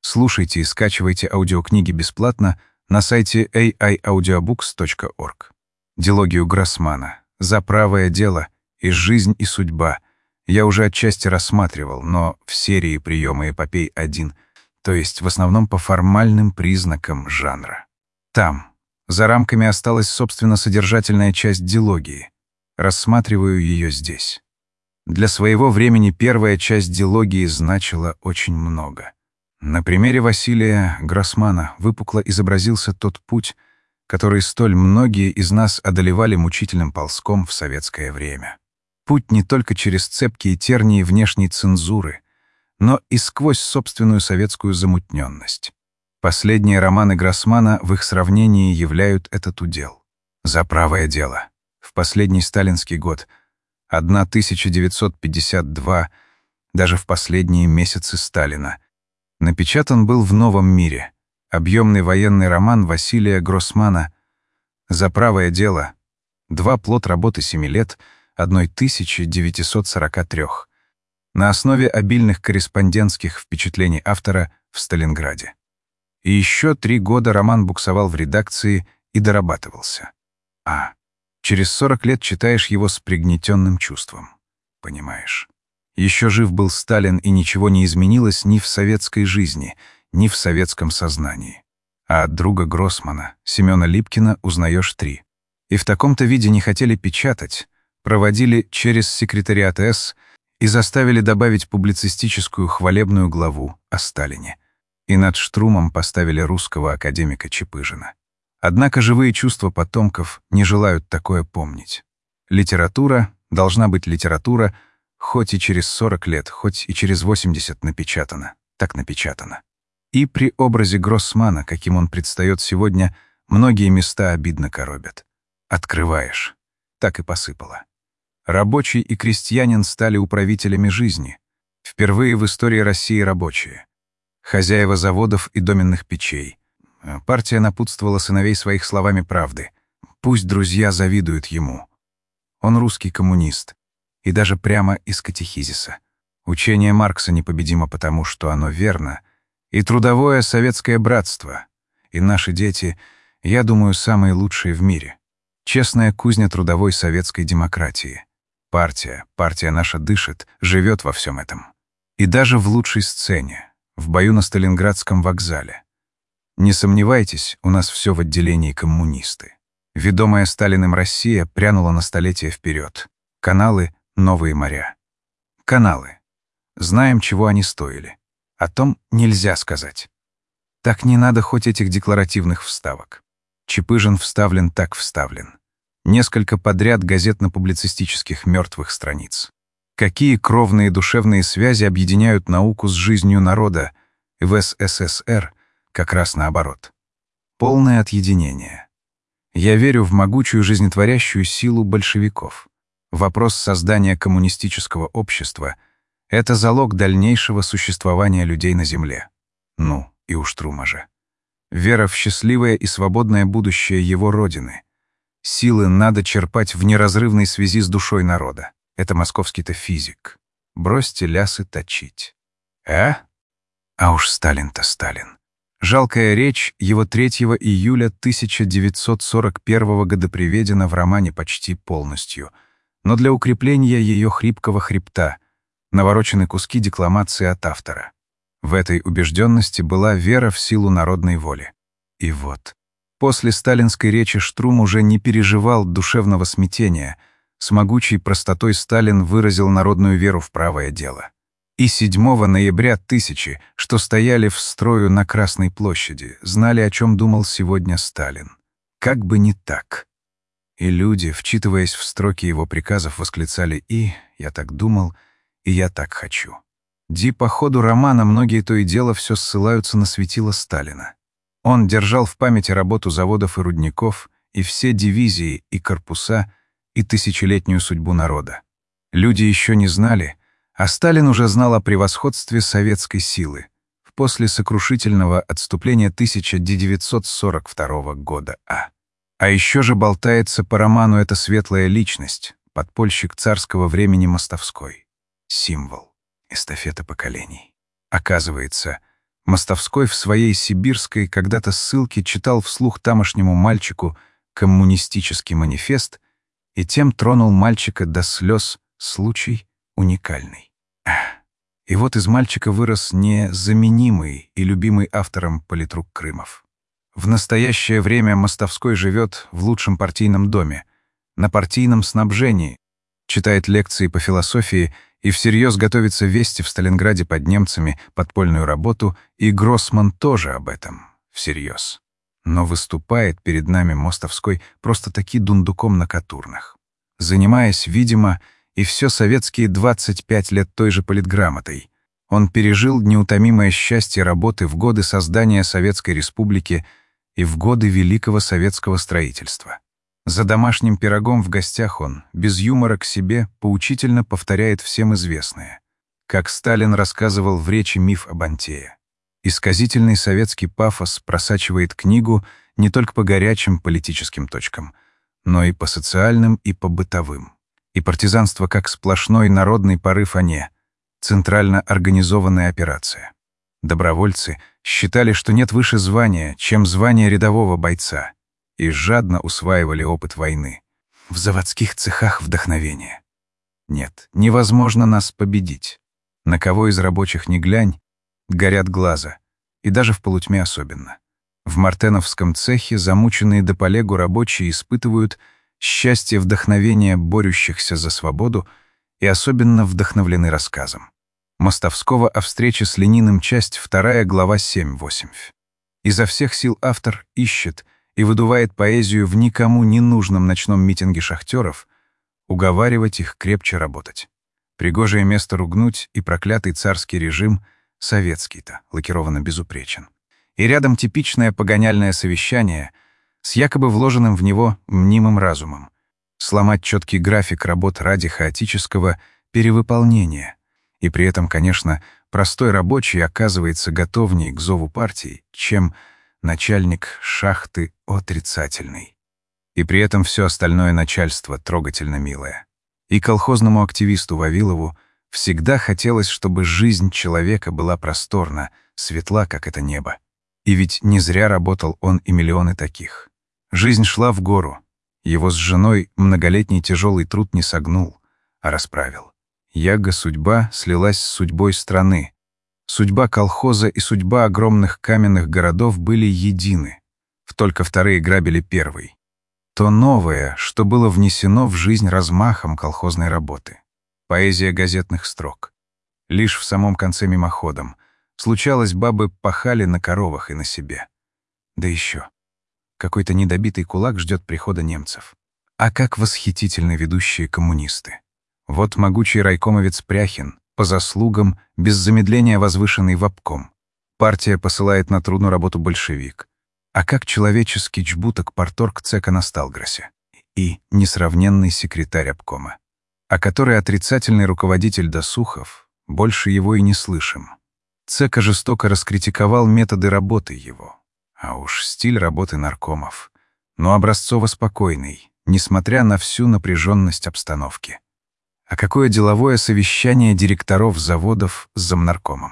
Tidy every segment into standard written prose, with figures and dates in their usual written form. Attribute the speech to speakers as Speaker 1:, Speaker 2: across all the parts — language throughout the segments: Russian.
Speaker 1: Слушайте и скачивайте аудиокниги бесплатно на сайте aiaudiobooks.org. Дилогию Гроссмана «За правое дело» и «Жизнь и судьба» я уже отчасти рассматривал, но в серии «Приемы эпопей 1», то есть в основном по формальным признакам жанра. Там, за рамками, осталась, собственно, содержательная часть дилогии. Рассматриваю ее здесь. Для своего времени первая часть дилогии значила очень много. На примере Василия Гроссмана выпукло изобразился тот путь, который столь многие из нас одолевали мучительным ползком в советское время. Путь не только через цепкие тернии внешней цензуры, но и сквозь собственную советскую замутненность. Последние романы Гроссмана в их сравнении являют этот удел. «За правое дело» в последний сталинский год, 1952, даже в последние месяцы Сталина, напечатан был в «Новом мире» объемный военный роман Василия Гроссмана «За правое дело», два плод работы 7 лет, 1943, на основе обильных корреспондентских впечатлений автора в Сталинграде. И еще 3 года роман буксовал в редакции и дорабатывался. Через 40 лет читаешь его с пригнетенным чувством. Понимаешь. Еще жив был Сталин, и ничего не изменилось ни в советской жизни, ни в советском сознании. А от друга Гроссмана, Семена Липкина, узнаешь 3. И в таком-то виде не хотели печатать, проводили через секретариат С и заставили добавить публицистическую хвалебную главу о Сталине. И над Штрумом поставили русского академика Чепыжина. Однако живые чувства потомков не желают такое помнить. Литература должна быть литература, хоть и через 40 лет, хоть и через 80 напечатана. Так напечатано. И при образе Гроссмана, каким он предстает сегодня, многие места обидно коробят. Открываешь. Так и посыпало. Рабочий и крестьянин стали управителями жизни. Впервые в истории России рабочие. Хозяева заводов и доменных печей. Партия напутствовала сыновей своих словами правды. Пусть друзья завидуют ему. Он русский коммунист. И даже прямо из катехизиса. Учение Маркса непобедимо потому, что оно верно. И трудовое советское братство. И наши дети, я думаю, самые лучшие в мире. Честная кузня трудовой советской демократии. Партия наша дышит, живет во всем этом. И даже в лучшей сцене, в бою на Сталинградском вокзале. Не сомневайтесь, у нас все в отделении коммунисты. Ведомая Сталиным Россия прянула на столетия вперед. Каналы — новые моря. Каналы. Знаем, чего они стоили. О том нельзя сказать. Так не надо хоть этих декларативных вставок. Чепыжин вставлен так вставлен. Несколько подряд газетно-публицистических мертвых страниц. Какие кровные душевные связи объединяют науку с жизнью народа, и в СССР как раз наоборот. Полное отъединение. Я верю в могучую жизнетворящую силу большевиков. Вопрос создания коммунистического общества — это залог дальнейшего существования людей на земле. Ну, и у Штрума же. Вера в счастливое и свободное будущее его родины. Силы надо черпать в неразрывной связи с душой народа. Это московский-то физик. Бросьте лясы точить. А уж Сталин-то Сталин. Жалкая речь его 3 июля 1941 года приведена в романе почти полностью, но для укрепления ее хрипкого хребта наворочены куски декламации от автора. В этой убежденности была вера в силу народной воли. И вот, после сталинской речи Штрум уже не переживал душевного смятения. С могучей простотой Сталин выразил народную веру в правое дело. И 7 ноября тысячи, что стояли в строю на Красной площади, знали, о чем думал сегодня Сталин. Как бы не так. И люди, вчитываясь в строки его приказов, восклицали «И я так думал, и я так хочу». По ходу романа многие то и дело все ссылаются на светило Сталина. Он держал в памяти работу заводов и рудников, и все дивизии, и корпуса, и тысячелетнюю судьбу народа. Люди еще не знали, а Сталин уже знал о превосходстве советской силы после сокрушительного отступления 1942 года. А еще же болтается по роману эта светлая личность, подпольщик царского времени Мостовской. Символ. Эстафета поколений. Оказывается, Мостовской в своей сибирской когда-то ссылке читал вслух тамошнему мальчику коммунистический манифест и тем тронул мальчика до слез, случай уникальный. И вот из мальчика вырос незаменимый и любимый автором политрук Крымов. В настоящее время Мостовской живет в лучшем партийном доме, на партийном снабжении, читает лекции по философии и всерьез готовится вести в Сталинграде под немцами подпольную работу, и Гроссман тоже об этом всерьез. Но выступает перед нами Мостовской просто-таки дундуком на катурнах, занимаясь, видимо, и все советские 25 лет той же политграмотой. Он пережил неутомимое счастье работы в годы создания Советской Республики и в годы Великого Советского строительства. За домашним пирогом в гостях он, без юмора к себе, поучительно повторяет всем известное. Как Сталин рассказывал в речи «Миф об Антее». Исказительный советский пафос просачивает книгу не только по горячим политическим точкам, но и по социальным и по бытовым. И партизанство как сплошной народный порыв, а не центрально организованная операция. Добровольцы считали, что нет выше звания, чем звание рядового бойца, и жадно усваивали опыт войны. В заводских цехах вдохновение. Нет, невозможно нас победить. На кого из рабочих ни глянь, горят глаза, и даже в полутьме особенно. В мартеновском цехе замученные до полегу рабочие испытывают счастье вдохновения борющихся за свободу и особенно вдохновлены рассказом. Мостовского о встрече с Лениным, часть 2, глава 7-8. Изо всех сил автор ищет и выдувает поэзию в никому не нужном ночном митинге шахтеров, уговаривать их крепче работать. Пригожее место ругнуть и проклятый царский режим, советский-то, лакированно безупречен. И рядом типичное погоняльное совещание с якобы вложенным в него мнимым разумом. Сломать четкий график работ ради хаотического перевыполнения. И при этом, конечно, простой рабочий оказывается готовней к зову партии, чем начальник шахты отрицательный. И при этом все остальное начальство трогательно милое. И колхозному активисту Вавилову всегда хотелось, чтобы жизнь человека была просторна, светла, как это небо. И ведь не зря работал он и миллионы таких. Жизнь шла в гору. Его с женой многолетний тяжелый труд не согнул, а расправил. Судьба слилась с судьбой страны. Судьба колхоза и судьба огромных каменных городов были едины. Только вторые грабили первый. То новое, что было внесено в жизнь размахом колхозной работы. Поэзия газетных строк. Лишь в самом конце мимоходом. Случалось, бабы пахали на коровах и на себе. Да еще. Какой-то недобитый кулак ждет прихода немцев. А как восхитительны ведущие коммунисты. Вот могучий райкомовец Пряхин, по заслугам, без замедления возвышенный в обком. Партия посылает на трудную работу большевик. А как человеческий чбуток парторг ЦК на Сталграсе. И несравненный секретарь обкома. А который отрицательный руководитель Досухов, больше его и не слышим. ЦК жестоко раскритиковал методы работы его. А уж стиль работы наркомов. Но образцово спокойный, несмотря на всю напряженность обстановки. А какое деловое совещание директоров заводов с замнаркомом.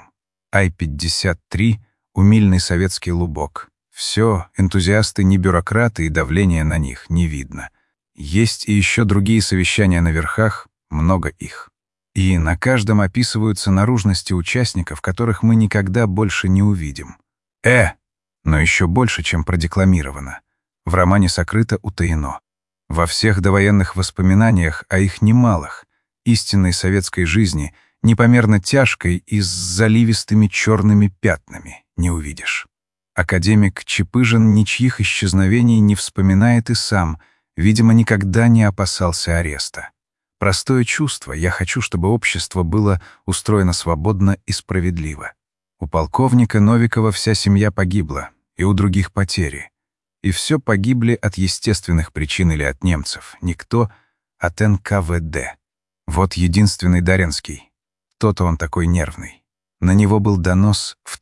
Speaker 1: Ай-53, умильный советский лубок. Все, энтузиасты не бюрократы, и давления на них не видно. Есть и еще другие совещания на верхах, много их. И на каждом описываются наружности участников, которых мы никогда больше не увидим. Но еще больше, чем продекламировано. В романе сокрыто утаено. Во всех довоенных воспоминаниях, а их немалых, истинной советской жизни, непомерно тяжкой и с заливистыми черными пятнами, не увидишь. Академик Чепыжин ничьих исчезновений не вспоминает и сам, видимо, никогда не опасался ареста. Простое чувство «я хочу, чтобы общество было устроено свободно и справедливо». У полковника Новикова вся семья погибла, и у других потери. И все погибли от естественных причин или от немцев, никто от НКВД. Вот единственный Даренский. То-то он такой нервный. На него был донос в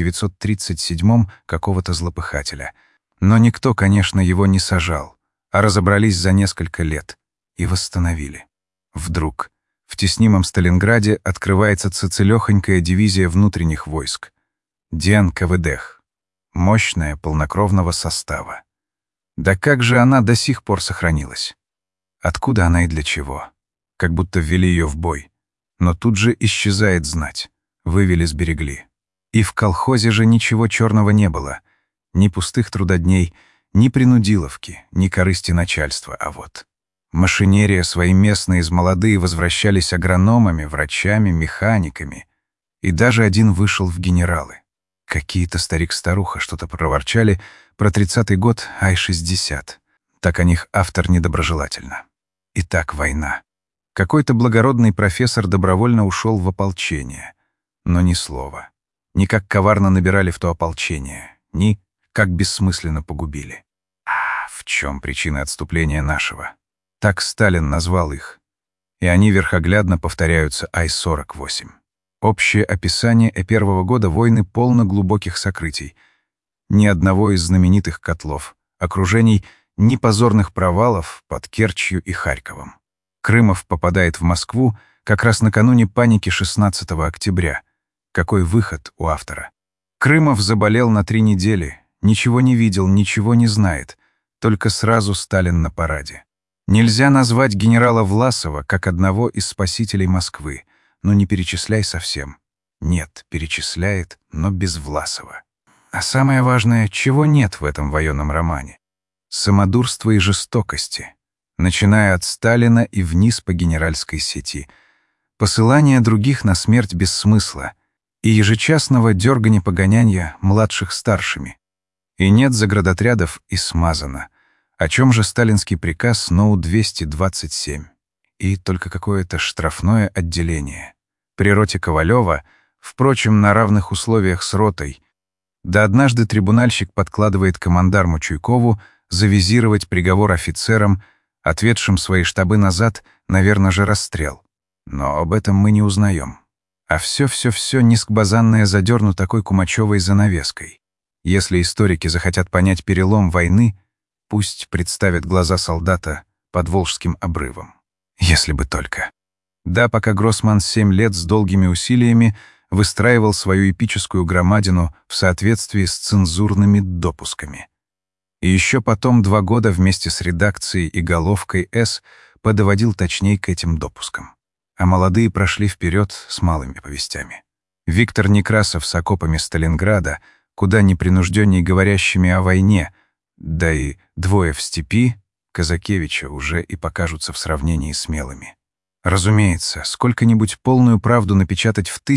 Speaker 1: 1937-м какого-то злопыхателя. Но никто, конечно, его не сажал, а разобрались за несколько лет и восстановили. Вдруг в теснимом Сталинграде открывается цицелёхонькая дивизия внутренних войск. Диан Каведех. Мощная, полнокровного состава. Да как же она до сих пор сохранилась? Откуда она и для чего? Как будто ввели ее в бой. Но тут же исчезает знать. Вывели, сберегли. И в колхозе же ничего черного не было. Ни пустых трудодней, ни принудиловки, ни корысти начальства, а вот машинерия свои местные из молодые возвращались агрономами, врачами, механиками. И даже один вышел в генералы. Какие-то старик-старуха что-то проворчали про 30-й год, ай-60. Так о них автор недоброжелательно. Итак, война. Какой-то благородный профессор добровольно ушел в ополчение. Но ни слова. Ни как коварно набирали в то ополчение, ни как бессмысленно погубили. В чем причина отступления нашего? Так Сталин назвал их. И они верхоглядно повторяются ай-48. Общее описание первого года войны полно глубоких сокрытий. Ни одного из знаменитых котлов, окружений, ни позорных провалов под Керчью и Харьковом. Крымов попадает в Москву как раз накануне паники 16 октября. Какой выход у автора? Крымов заболел на 3 недели, ничего не видел, ничего не знает, только сразу Сталин на параде. Нельзя назвать генерала Власова как одного из спасителей Москвы, но не перечисляй совсем. Нет, перечисляет, но без Власова. А самое важное, чего нет в этом военном романе? Самодурства и жестокости, начиная от Сталина и вниз по генеральской сети, посылание других на смерть без смысла и ежечасного дёрганья-погонянья младших старшими. И нет заградотрядов, и смазано. О чем же сталинский приказ НОУ-227? И только какое-то штрафное отделение. При роте Ковалева, впрочем, на равных условиях с ротой. Да однажды трибунальщик подкладывает командарму Чуйкову завизировать приговор офицерам, отведшим свои штабы назад, наверное же, расстрел. Но об этом мы не узнаем. А все низкбазанное задерну такой кумачевой занавеской. Если историки захотят понять перелом войны, пусть представят глаза солдата под Волжским обрывом. Если бы только. Да, пока Гроссман 7 лет с долгими усилиями выстраивал свою эпическую громадину в соответствии с цензурными допусками. И еще потом 2 года вместе с редакцией и головкой «С» подводил точней к этим допускам. А молодые прошли вперед с малыми повестями. Виктор Некрасов с окопами Сталинграда, куда непринужденней говорящими о войне, да и «Двое в степи» Казакевича уже и покажутся в сравнении смелыми. Разумеется, сколько-нибудь полную правду напечатать в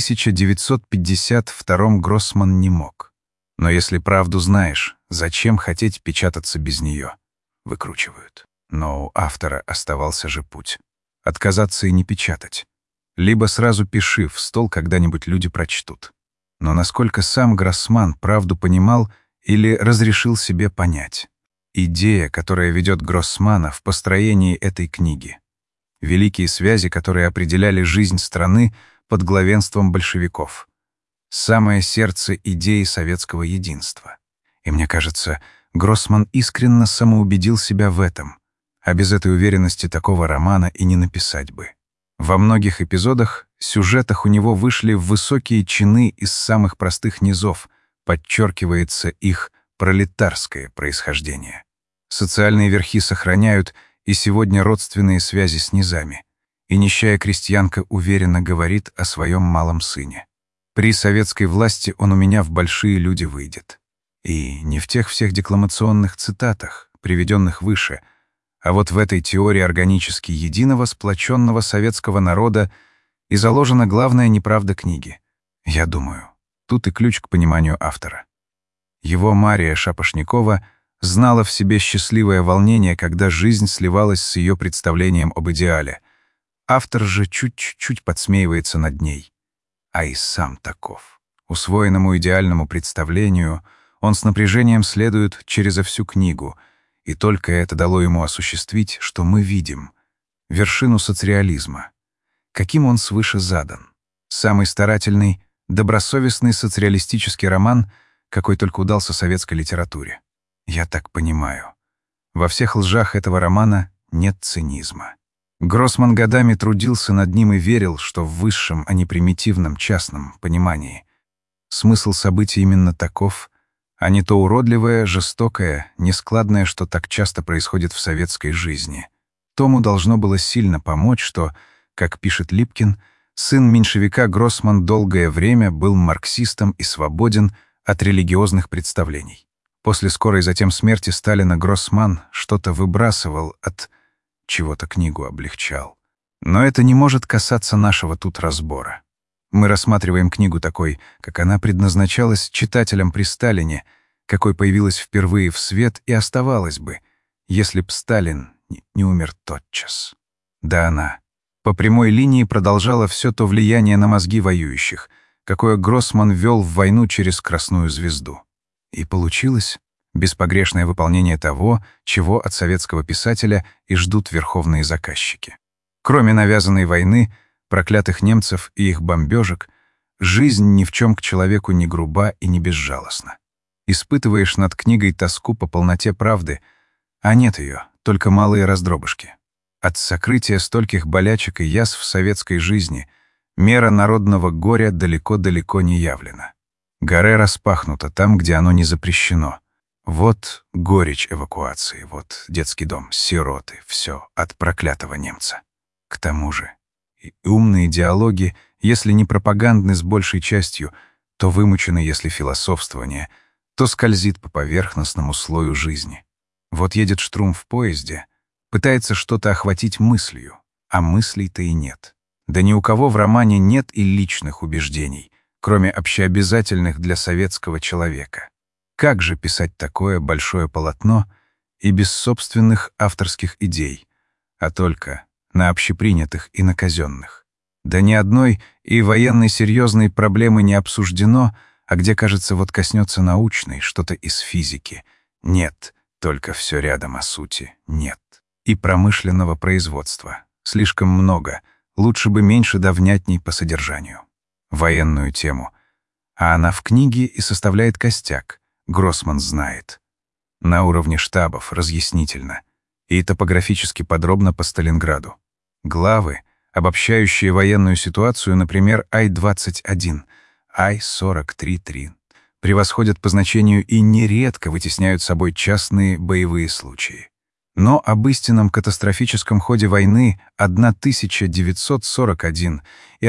Speaker 1: 1952-м Гроссман не мог. Но если правду знаешь, зачем хотеть печататься без нее? Выкручивают. Но у автора оставался же путь. Отказаться и не печатать. Либо сразу пиши в стол, когда-нибудь люди прочтут. Но насколько сам Гроссман правду понимал или разрешил себе понять? Идея, которая ведет Гроссмана в построении этой книги. Великие связи, которые определяли жизнь страны под главенством большевиков. Самое сердце идеи советского единства. И мне кажется, Гроссман искренне самоубедил себя в этом. А без этой уверенности такого романа и не написать бы. Во многих эпизодах, сюжетах у него вышли в высокие чины из самых простых низов, подчеркивается их пролетарское происхождение. Социальные верхи сохраняют и сегодня родственные связи с низами. И нищая крестьянка уверенно говорит о своем малом сыне. При советской власти он у меня в большие люди выйдет. И не в тех всех декламационных цитатах, приведенных выше, а вот в этой теории органически единого, сплоченного советского народа и заложена главная неправда книги. Я думаю, тут и ключ к пониманию автора. Его Мария Шапошникова знала в себе счастливое волнение, когда жизнь сливалась с ее представлением об идеале. Автор же чуть-чуть подсмеивается над ней. А и сам таков. Усвоенному идеальному представлению он с напряжением следует через всю книгу, и только это дало ему осуществить, что мы видим, вершину соцреализма. Каким он свыше задан. Самый старательный, добросовестный соцреалистический роман, какой только удался советской литературе. Я так понимаю. Во всех лжах этого романа нет цинизма. Гроссман годами трудился над ним и верил, что в высшем, а не примитивном, частном понимании Смысл событий именно таков, а не то уродливое, жестокое, нескладное, что так часто происходит в советской жизни. Тому должно было сильно помочь, что, как пишет Липкин, сын меньшевика Гроссман долгое время был марксистом и свободен от религиозных представлений. После скорой затем смерти Сталина Гроссман что-то выбрасывал от чего-то, книгу облегчал. Но это не может касаться нашего тут разбора. Мы рассматриваем книгу такой, как она предназначалась читателям при Сталине, какой появилась впервые в свет и оставалась бы, если б Сталин не умер тотчас. Да она по прямой линии продолжала все то влияние на мозги воюющих, какое Гроссман вел в войну через Красную Звезду. И получилось беспогрешное выполнение того, чего от советского писателя и ждут верховные заказчики. Кроме навязанной войны, проклятых немцев и их бомбежек, жизнь ни в чем к человеку не груба и не безжалостна. Испытываешь над книгой тоску по полноте правды, а нет ее, только малые раздробышки. От сокрытия стольких болячек и язв советской жизни мера народного горя далеко-далеко не явлена. Горе распахнуто там, где оно не запрещено. Вот горечь эвакуации, вот детский дом, сироты, все от проклятого немца. К тому же и умные диалоги, если не пропагандны с большей частью, то вымучены, если философствование, то скользит по поверхностному слою жизни. Вот едет Штрум в поезде, пытается что-то охватить мыслью, а мыслей-то и нет. Да ни у кого в романе нет и личных убеждений, кроме общеобязательных для советского человека. Как же писать такое большое полотно и без собственных авторских идей, а только на общепринятых и на казенных? Да ни одной и военной серьезной проблемы не обсуждено, а где, кажется, вот коснется научной, что-то из физики. Нет, только все рядом о сути нет. И промышленного производства. Слишком много, лучше бы меньше да внятней по содержанию. Военную тему. А она в книге и составляет костяк. Гроссман знает. На уровне штабов, разъяснительно. И топографически подробно по Сталинграду. Главы, обобщающие военную ситуацию, например, Ай-21, Ай-43-3, превосходят по значению и нередко вытесняют собой частные боевые случаи. Но об истинном катастрофическом ходе войны 1941 и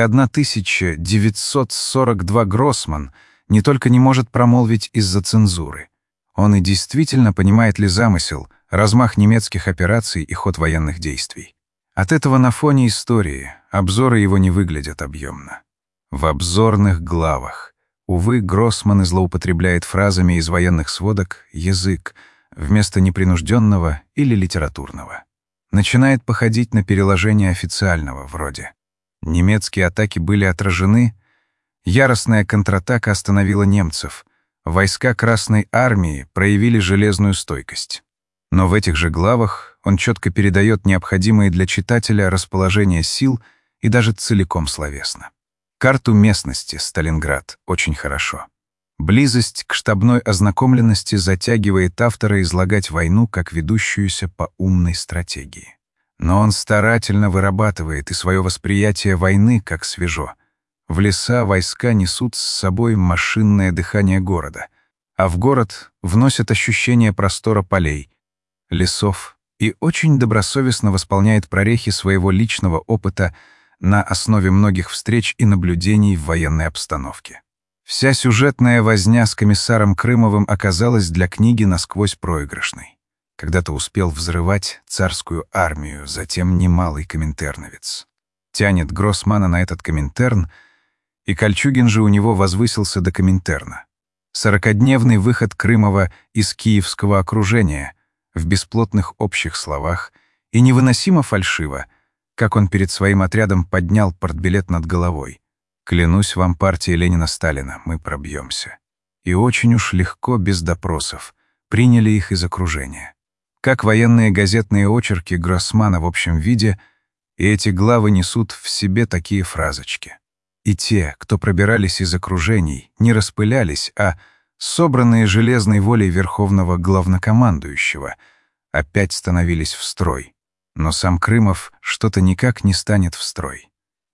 Speaker 1: 1942 Гроссман не только не может промолвить из-за цензуры. Он и действительно понимает ли замысел, размах немецких операций и ход военных действий. От этого на фоне истории обзоры его не выглядят объемно. В обзорных главах, увы, Гроссман злоупотребляет фразами из военных сводок «язык», вместо непринужденного или литературного. Начинает походить на переложение официального, вроде «Немецкие атаки были отражены», «Яростная контратака остановила немцев», «Войска Красной Армии проявили железную стойкость». Но в этих же главах он четко передает необходимые для читателя расположение сил и даже целиком словесно. Карту местности Сталинград очень хорошо. Близость к штабной ознакомленности затягивает автора излагать войну как ведущуюся по умной стратегии. Но он старательно вырабатывает и свое восприятие войны как свежо. В леса войска несут с собой машинное дыхание города, а в город вносят ощущение простора полей, лесов и очень добросовестно восполняет прорехи своего личного опыта на основе многих встреч и наблюдений в военной обстановке. Вся сюжетная возня с комиссаром Крымовым оказалась для книги насквозь проигрышной. Когда-то успел взрывать царскую армию, затем немалый коминтерновец. Тянет Гроссмана на этот Коминтерн, и Кольчугин же у него возвысился до Коминтерна. 40-дневный выход Крымова из киевского окружения в бесплотных общих словах и невыносимо фальшиво, как он перед своим отрядом поднял портбилет над головой. «Клянусь вам партией Ленина-Сталина, мы пробьемся». И очень уж легко, без допросов, приняли их из окружения. Как военные газетные очерки Гроссмана в общем виде, и эти главы несут в себе такие фразочки. И те, кто пробирались из окружений, не распылялись, а, собранные железной волей верховного главнокомандующего, опять становились в строй. Но сам Крымов что-то никак не станет в строй.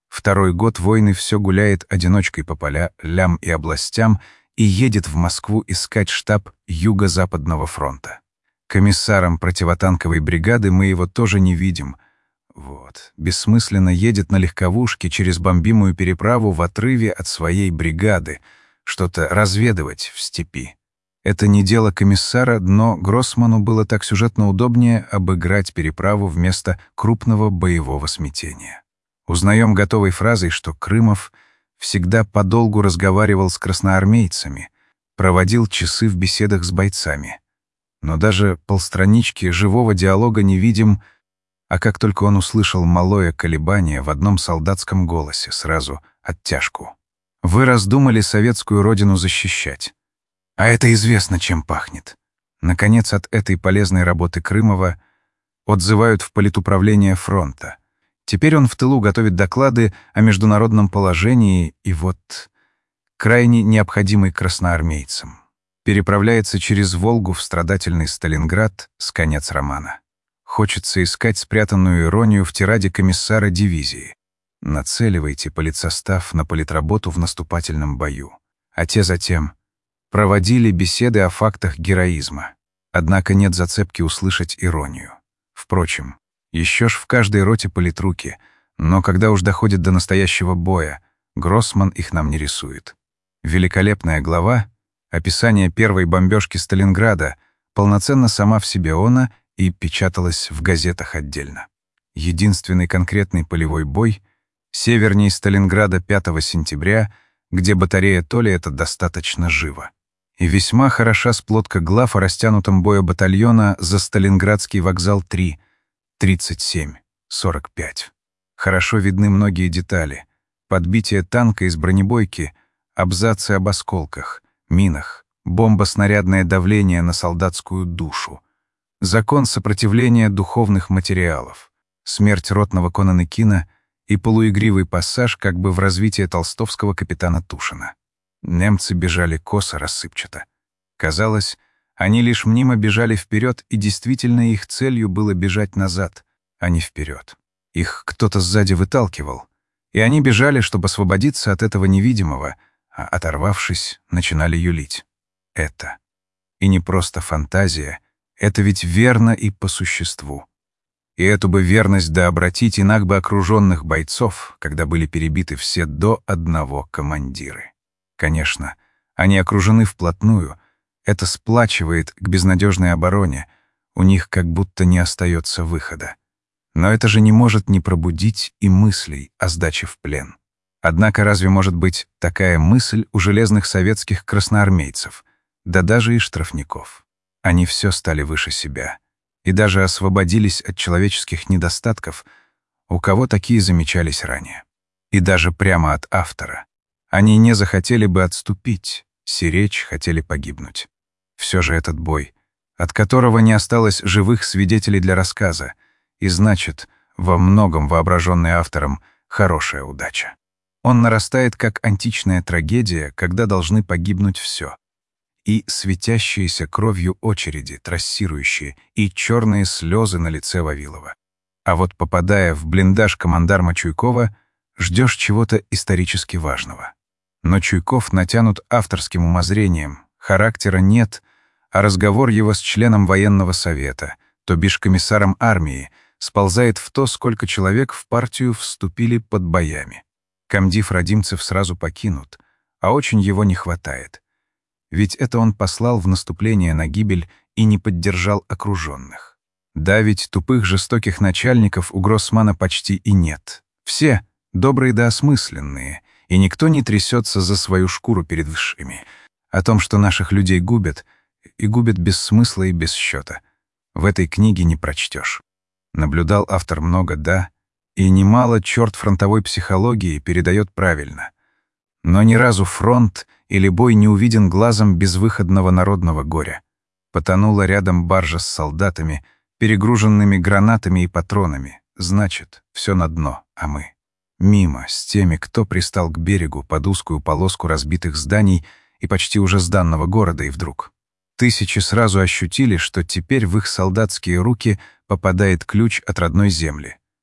Speaker 1: Второй год войны все гуляет одиночкой по полям и областям и едет в Москву искать штаб Юго-Западного фронта. Комиссаром противотанковой бригады мы его тоже не видим. Вот, бессмысленно едет на легковушке через бомбимую переправу в отрыве от своей бригады, что-то разведывать в степи. Это не дело комиссара, но Гроссману было так сюжетно удобнее обыграть переправу вместо крупного боевого смятения. Узнаем готовой фразой, что Крымов всегда подолгу разговаривал с красноармейцами, проводил часы в беседах с бойцами. Но даже полстранички живого диалога не видим, а как только он услышал малое колебание в одном солдатском голосе, сразу оттяжку. «Вы раздумали советскую родину защищать. А это известно, чем пахнет». Наконец, от этой полезной работы Крымова отзывают в политуправление фронта. Теперь он в тылу готовит доклады о международном положении и вот крайне необходимый красноармейцам. Переправляется через Волгу в страдательный Сталинград с конец романа. Хочется искать спрятанную иронию в тираде комиссара дивизии. Нацеливайте политсостав на политработу в наступательном бою. А те затем проводили беседы о фактах героизма. Однако нет зацепки услышать иронию. Впрочем, еще ж в каждой роте политруки, но когда уж доходит до настоящего боя, Гроссман их нам не рисует. Великолепная глава, описание первой бомбежки Сталинграда, полноценно сама в себе она и печаталась в газетах отдельно. Единственный конкретный полевой бой севернее Сталинграда 5 сентября, где батарея Толи это достаточно живо. И весьма хороша сплотка глав о растянутом бою батальона за Сталинградский вокзал 3, 37, 45. Хорошо видны многие детали. Подбитие танка из бронебойки, абзацы об осколках, минах, бомбо-снарядное давление на солдатскую душу, закон сопротивления духовных материалов, смерть ротного Конанекина и полуигривый пассаж как бы в развитии толстовского капитана Тушина. Немцы бежали косо, рассыпчато. Казалось, они лишь мнимо бежали вперед, и действительно их целью было бежать назад, а не вперед. Их кто-то сзади выталкивал, и они бежали, чтобы освободиться от этого невидимого, а, оторвавшись, начинали юлить. Это. И не просто фантазия, это ведь верно и по существу. И эту бы верность дообратить инак бы окруженных бойцов, когда были перебиты все до одного командиры. Конечно, они окружены вплотную, это сплачивает к безнадежной обороне, у них как будто не остается выхода. Но это же не может не пробудить и мыслей о сдаче в плен. Однако разве может быть такая мысль у железных советских красноармейцев, да даже и штрафников? Они все стали выше себя и даже освободились от человеческих недостатков, у кого такие замечались ранее. И даже прямо от автора. Они не захотели бы отступить, сиречь, хотели погибнуть. Все же этот бой, от которого не осталось живых свидетелей для рассказа, и значит, во многом воображенный автором хорошая удача. Он нарастает как античная трагедия, когда должны погибнуть все. И светящиеся кровью очереди, трассирующие, и черные слезы на лице Вавилова. А вот попадая в блиндаж командарма Чуйкова, ждешь чего-то исторически важного. Но Чуйков натянут авторским умозрением, характера нет, а разговор его с членом военного совета, то бишь комиссаром армии, сползает в то, сколько человек в партию вступили под боями. Комдив Радимцев сразу покинут, а очень его не хватает. Ведь это он послал в наступление на гибель и не поддержал окруженных. Да, ведь тупых жестоких начальников у Гроссмана почти и нет. Все добрые да осмысленные, и никто не трясется за свою шкуру перед высшими. О том, что наших людей губят, и губят без смысла и без счета, в этой книге не прочтешь. Наблюдал автор много, да, и немало черт фронтовой психологии передает правильно. Но ни разу фронт или бой не увиден глазом безвыходного народного горя. Потонула рядом баржа с солдатами, перегруженными гранатами и патронами. Значит, все на дно, а мы мимо, с теми, кто пристал к берегу под узкую полоску разбитых зданий и почти уже сданного города, и вдруг тысячи сразу ощутили, что теперь в их солдатские руки попадает ключ от родной земли.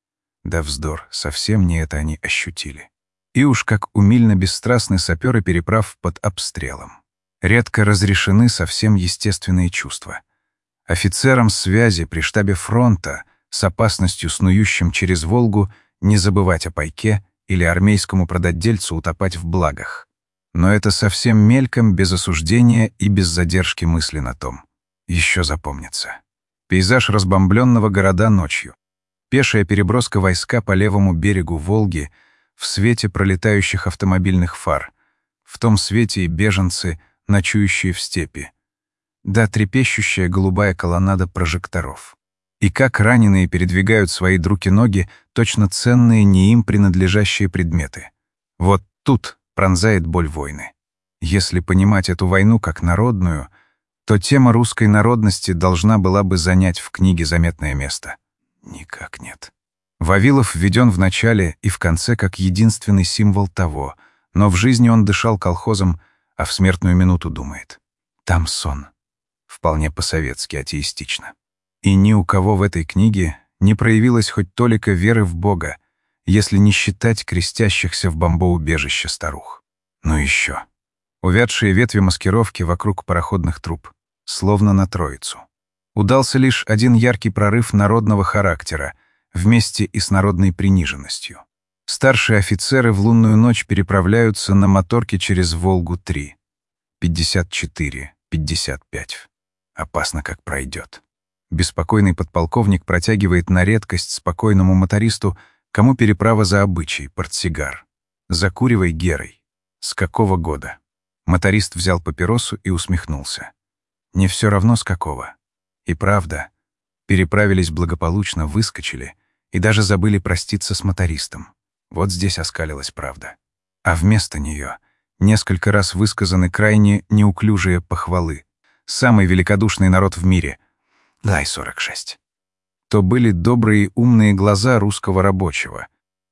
Speaker 1: Да вздор, совсем не это они ощутили. И уж как умильно бесстрастны саперы переправ под обстрелом. Редко разрешены совсем естественные чувства. Офицерам связи при штабе фронта с опасностью снующим через Волгу не забывать о пайке или армейскому продотдельцу утопать в благах. Но это совсем мельком, без осуждения и без задержки мысли на том. Еще запомнится. Пейзаж разбомбленного города ночью. Пешая переброска войска по левому берегу Волги в свете пролетающих автомобильных фар. В том свете и беженцы, ночующие в степи. Да трепещущая голубая колоннада прожекторов. И как раненые передвигают свои други-ноги точно ценные не им принадлежащие предметы. Вот тут пронзает боль войны. Если понимать эту войну как народную, то тема русской народности должна была бы занять в книге заметное место. Никак нет. Вавилов введен в начале и в конце как единственный символ того, но в жизни он дышал колхозом, а в смертную минуту думает. Там сон. Вполне по-советски, атеистично. И ни у кого в этой книге не проявилось хоть толика веры в Бога, если не считать крестящихся в бомбоубежище старух. Ну еще. Увядшие ветви маскировки вокруг пароходных труб, словно на троицу. Удался лишь один яркий прорыв народного характера, вместе и с народной приниженностью. Старшие офицеры в лунную ночь переправляются на моторке через Волгу-3. 54, 55. Опасно, как пройдет. Беспокойный подполковник протягивает на редкость спокойному мотористу, кому переправа за обычай, портсигар. Закуривай, Герой. С какого года? Моторист взял папиросу и усмехнулся. Не все равно с какого. И правда, переправились благополучно, выскочили и даже забыли проститься с мотористом. Вот здесь оскалилась правда. А вместо нее несколько раз высказаны крайне неуклюжие похвалы. Самый великодушный народ в мире. Дай 46. То были добрые умные глаза русского рабочего.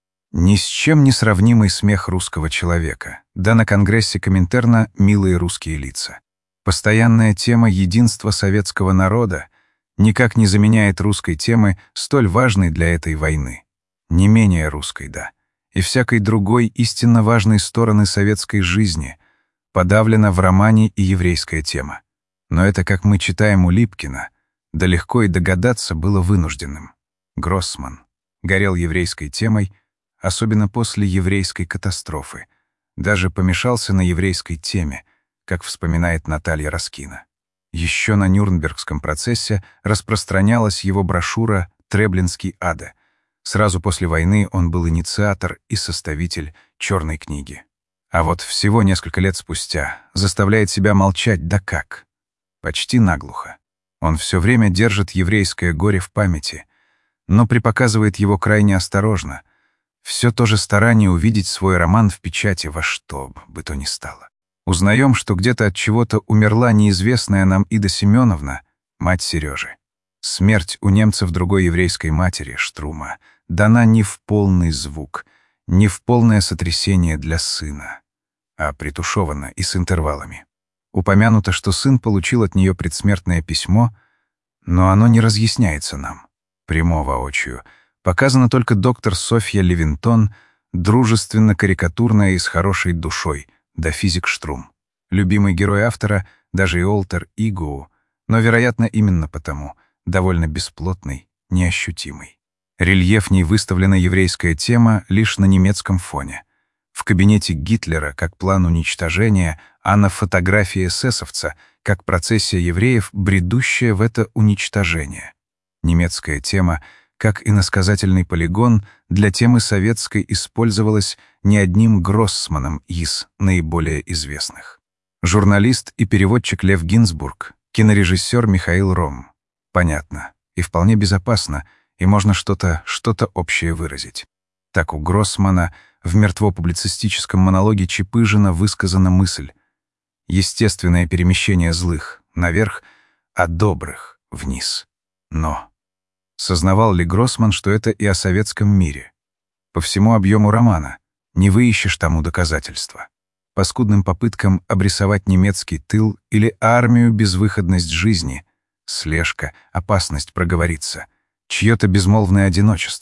Speaker 1: Ни с чем не сравнимый смех русского человека. Да на Конгрессе Коминтерна милые русские лица. Постоянная тема единства советского народа никак не заменяет русской темы, столь важной для этой войны. Не менее русской, да. И всякой другой истинно важной стороны советской жизни подавлена в романе и еврейская тема. Но это, как мы читаем у Липкина, да легко и догадаться было вынужденным. Гроссман горел еврейской темой, особенно после еврейской катастрофы. Даже помешался на еврейской теме, как вспоминает Наталья Раскина. Еще на Нюрнбергском процессе распространялась его брошюра «Треблинский Аде». Сразу после войны он был инициатор и составитель «Черной книги». А вот всего несколько лет спустя заставляет себя молчать, да как? Почти наглухо. Он все время держит еврейское горе в памяти, но припоказывает его крайне осторожно. Все то же старание увидеть свой роман в печати во что бы то ни стало. Узнаем, что где-то от чего-то умерла неизвестная нам Ида Семеновна, мать Сережи. Смерть у немцев другой еврейской матери, Штрума, дана не в полный звук, не в полное сотрясение для сына, а притушевана и с интервалами. Упомянуто, что сын получил от нее предсмертное письмо, но оно не разъясняется нам. Прямо воочию. Показана только доктор Софья Левинтон, дружественно-карикатурная и с хорошей душой, да физик Штрум. Любимый герой автора, даже и Олтер Игоу, но, вероятно, именно потому, довольно бесплотный, неощутимый. Рельефней выставлена еврейская тема лишь на немецком фоне. В кабинете Гитлера как план уничтожения, а на фотографии эсэсовца как процессия евреев, бредущая в это уничтожение. Немецкая тема, как иносказательный полигон, для темы советской использовалась не одним Гроссманом из наиболее известных. Журналист и переводчик Лев Гинзбург, кинорежиссер Михаил Ром. Понятно и вполне безопасно, и можно что-то общее выразить. Так у Гроссмана в мертво-публицистическом монологе Чепыжина высказана мысль: естественное перемещение злых наверх, а добрых вниз. Но сознавал ли Гроссман, что это и о советском мире? По всему объему романа не выищешь тому доказательства. По скудным попыткам обрисовать немецкий тыл или армию, безвыходность жизни, слежка, опасность проговориться, чье-то безмолвное одиночество,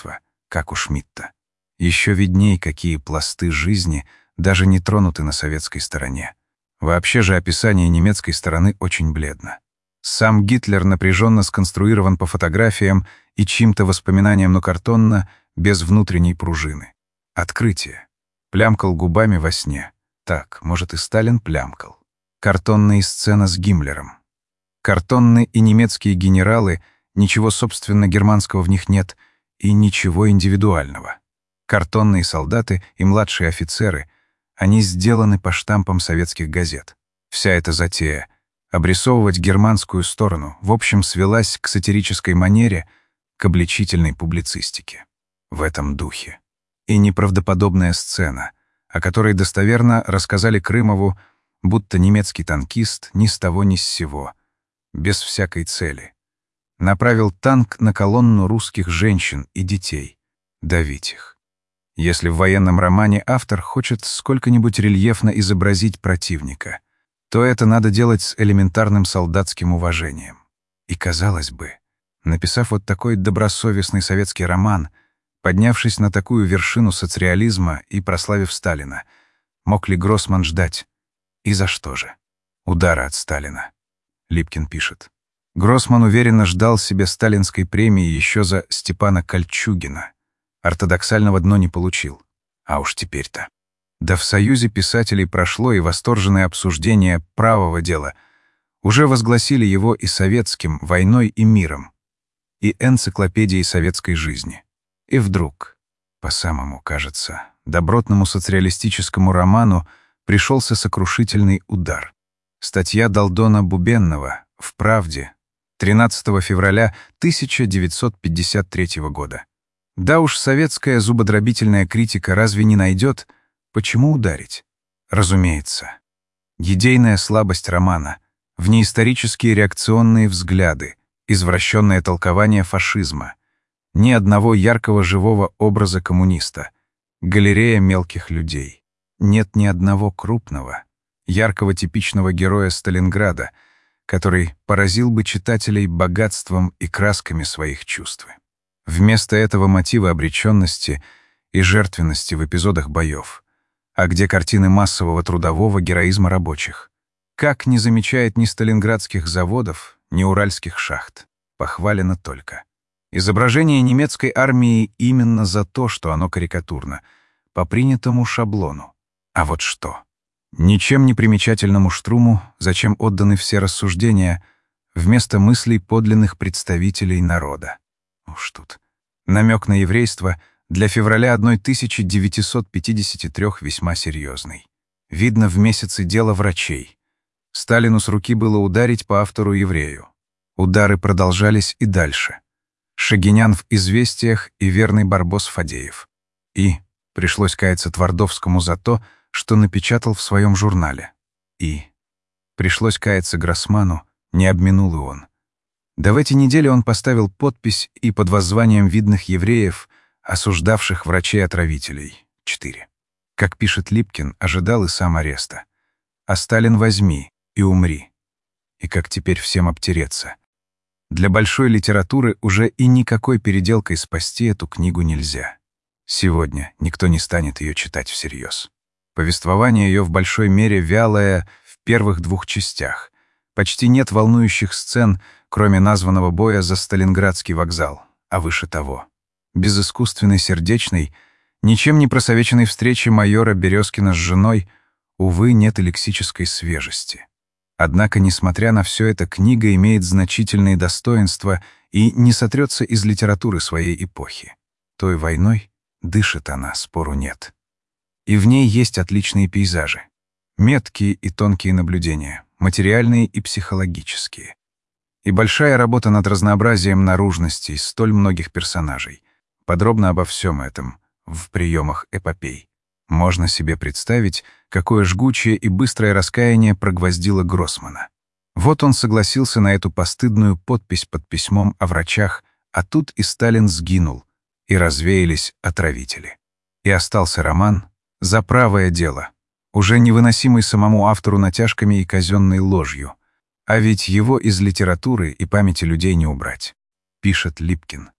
Speaker 1: как у Шмидта. Еще видней, какие пласты жизни даже не тронуты на советской стороне. Вообще же описание немецкой стороны очень бледно. Сам Гитлер напряженно сконструирован по фотографиям и чьим-то воспоминаниям, но картонно, без внутренней пружины. Открытие. Плямкал губами во сне. Так, может, и Сталин плямкал. Картонные сцены с Гиммлером. Картонные и немецкие генералы, ничего собственно германского в них нет, и ничего индивидуального. Картонные солдаты и младшие офицеры, они сделаны по штампам советских газет. Вся эта затея — обрисовывать германскую сторону, в общем, свелась к сатирической манере, к обличительной публицистике. В этом духе. И неправдоподобная сцена, о которой достоверно рассказали Крымову, будто немецкий танкист ни с того ни с сего, без всякой цели, направил танк на колонну русских женщин и детей, давить их. Если в военном романе автор хочет сколько-нибудь рельефно изобразить противника, то это надо делать с элементарным солдатским уважением. И, казалось бы, написав вот такой добросовестный советский роман, поднявшись на такую вершину соцреализма и прославив Сталина, мог ли Гроссман ждать? И за что же? Удара от Сталина. Липкин пишет. Гроссман уверенно ждал себе сталинской премии еще за Степана Кольчугина. Ортодоксального дно не получил. А уж теперь-то. Да в Союзе писателей прошло и восторженное обсуждение правого дела. Уже возгласили его и советским, войной и миром, и энциклопедией советской жизни. И вдруг, по самому, кажется, добротному социалистическому роману пришелся сокрушительный удар. Статья Далдона Бубенного в «Правде» 13 февраля 1953 года. Да уж, советская зубодробительная критика разве не найдет, почему ударить? Разумеется. Идейная слабость романа, внеисторические реакционные взгляды, извращенное толкование фашизма, ни одного яркого живого образа коммуниста, галерея мелких людей. Нет ни одного крупного, яркого типичного героя Сталинграда, который поразил бы читателей богатством и красками своих чувств. Вместо этого мотивы обреченности и жертвенности в эпизодах боев. А где картины массового трудового героизма рабочих? Как не замечает ни сталинградских заводов, ни уральских шахт? Похвалено только. Изображение немецкой армии именно за то, что оно карикатурно, по принятому шаблону. А вот что? Ничем не примечательному Штруму, зачем отданы все рассуждения, вместо мыслей подлинных представителей народа. Уж тут. Намек на еврейство для февраля 1953 весьма серьезный. Видно в месяце дело врачей. Сталину с руки было ударить по автору-еврею. Удары продолжались и дальше. Шагинян в «Известиях» и верный Барбос Фадеев. И пришлось каяться Твардовскому за то, что напечатал в своем журнале. И пришлось каяться Гроссману, не обминул и он. Да в эти недели он поставил подпись и под воззванием видных евреев, осуждавших врачей-отравителей. 4. Как пишет Липкин, ожидал и сам ареста. А Сталин возьми и умри. И как теперь всем обтереться. Для большой литературы уже и никакой переделкой спасти эту книгу нельзя. Сегодня никто не станет ее читать всерьез. Повествование ее в большой мере вялое в первых 2 частях. Почти нет волнующих сцен, кроме названного боя за Сталинградский вокзал, а выше того. Без искусственной сердечной, ничем не просовеченной встречи майора Березкина с женой, увы, нет и лексической свежести. Однако, несмотря на все это, книга имеет значительные достоинства и не сотрется из литературы своей эпохи. Той войной дышит она, спору нет. И в ней есть отличные пейзажи. Меткие и тонкие наблюдения, материальные и психологические. И большая работа над разнообразием наружностей столь многих персонажей. Подробно обо всем этом в приемах эпопей. Можно себе представить, какое жгучее и быстрое раскаяние прогвоздило Гроссмана. Вот он согласился на эту постыдную подпись под письмом о врачах, а тут и Сталин сгинул, и развеялись отравители. И остался роман «За правое дело», уже невыносимый самому автору натяжками и казенной ложью. А ведь его из литературы и памяти людей не убрать. Пишет Липкин.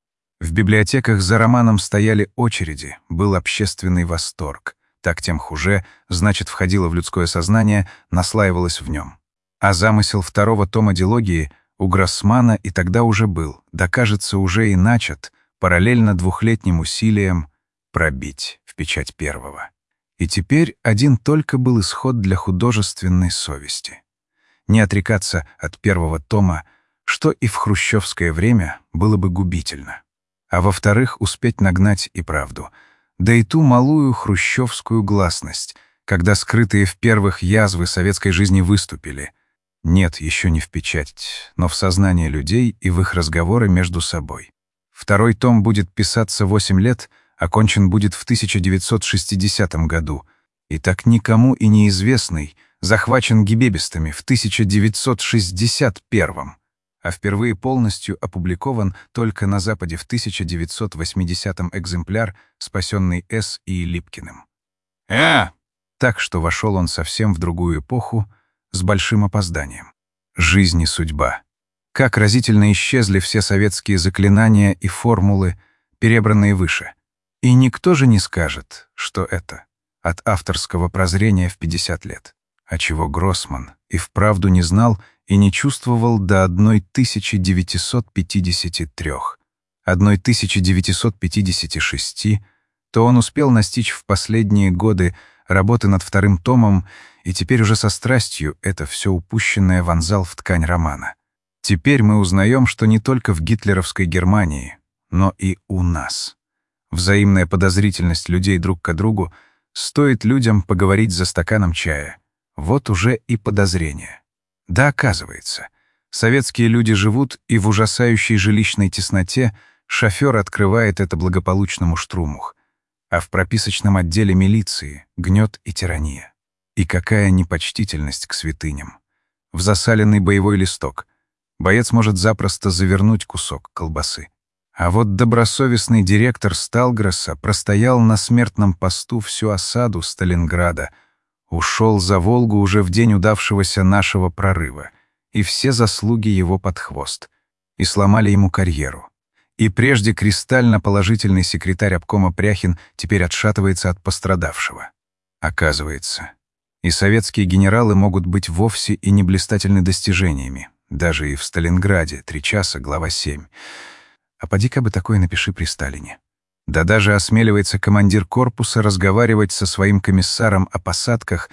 Speaker 1: В библиотеках за романом стояли очереди, был общественный восторг. Так тем хуже, значит, входило в людское сознание, наслаивалось в нем. А замысел второго тома дилогии у Гроссмана и тогда уже был, да, кажется, уже и начат, параллельно двухлетним усилиям пробить в печать первого. И теперь один только был исход для художественной совести. Не отрекаться от первого тома, что и в хрущевское время было бы губительно. А во-вторых, успеть нагнать и правду, да и ту малую хрущевскую гласность, когда скрытые в первых язвы советской жизни выступили. Нет, еще не в печать, но в сознание людей и в их разговоры между собой. Второй том будет писаться 8 лет, окончен будет в 1960 году, и так никому и неизвестный, захвачен гибебистами в 1961, а впервые полностью опубликован только на Западе в 1980 экземпляр, спасенный С. И. Липкиным. Так что вошел он совсем в другую эпоху, с большим опозданием. Жизнь и судьба. Как разительно исчезли все советские заклинания и формулы, перебранные выше. И никто же не скажет, что это от авторского прозрения в 50 лет. А чего Гроссман и вправду не знал и не чувствовал до 1953, 1956, то он успел настичь в последние годы работы над вторым томом, и теперь уже со страстью это все упущенное вонзал в ткань романа. Теперь мы узнаем, что не только в гитлеровской Германии, но и у нас. Взаимная подозрительность людей друг к другу стоит людям поговорить за стаканом чая. Вот уже и подозрение. Да, оказывается, советские люди живут, и в ужасающей жилищной тесноте шофер открывает это благополучному Штрумух, а в прописочном отделе милиции гнет и тирания. И какая непочтительность к святыням. В засаленный боевой листок боец может запросто завернуть кусок колбасы. А вот добросовестный директор Сталгросса простоял на смертном посту всю осаду Сталинграда, ушел за Волгу уже в день удавшегося нашего прорыва, и все заслуги его под хвост, и сломали ему карьеру. И прежде кристально положительный секретарь обкома Пряхин теперь отшатывается от пострадавшего. Оказывается, и советские генералы могут быть вовсе и не блистательны достижениями, даже и в Сталинграде, 3 часа, глава 7. А поди-ка бы такое напиши при Сталине. Да даже осмеливается командир корпуса разговаривать со своим комиссаром о посадках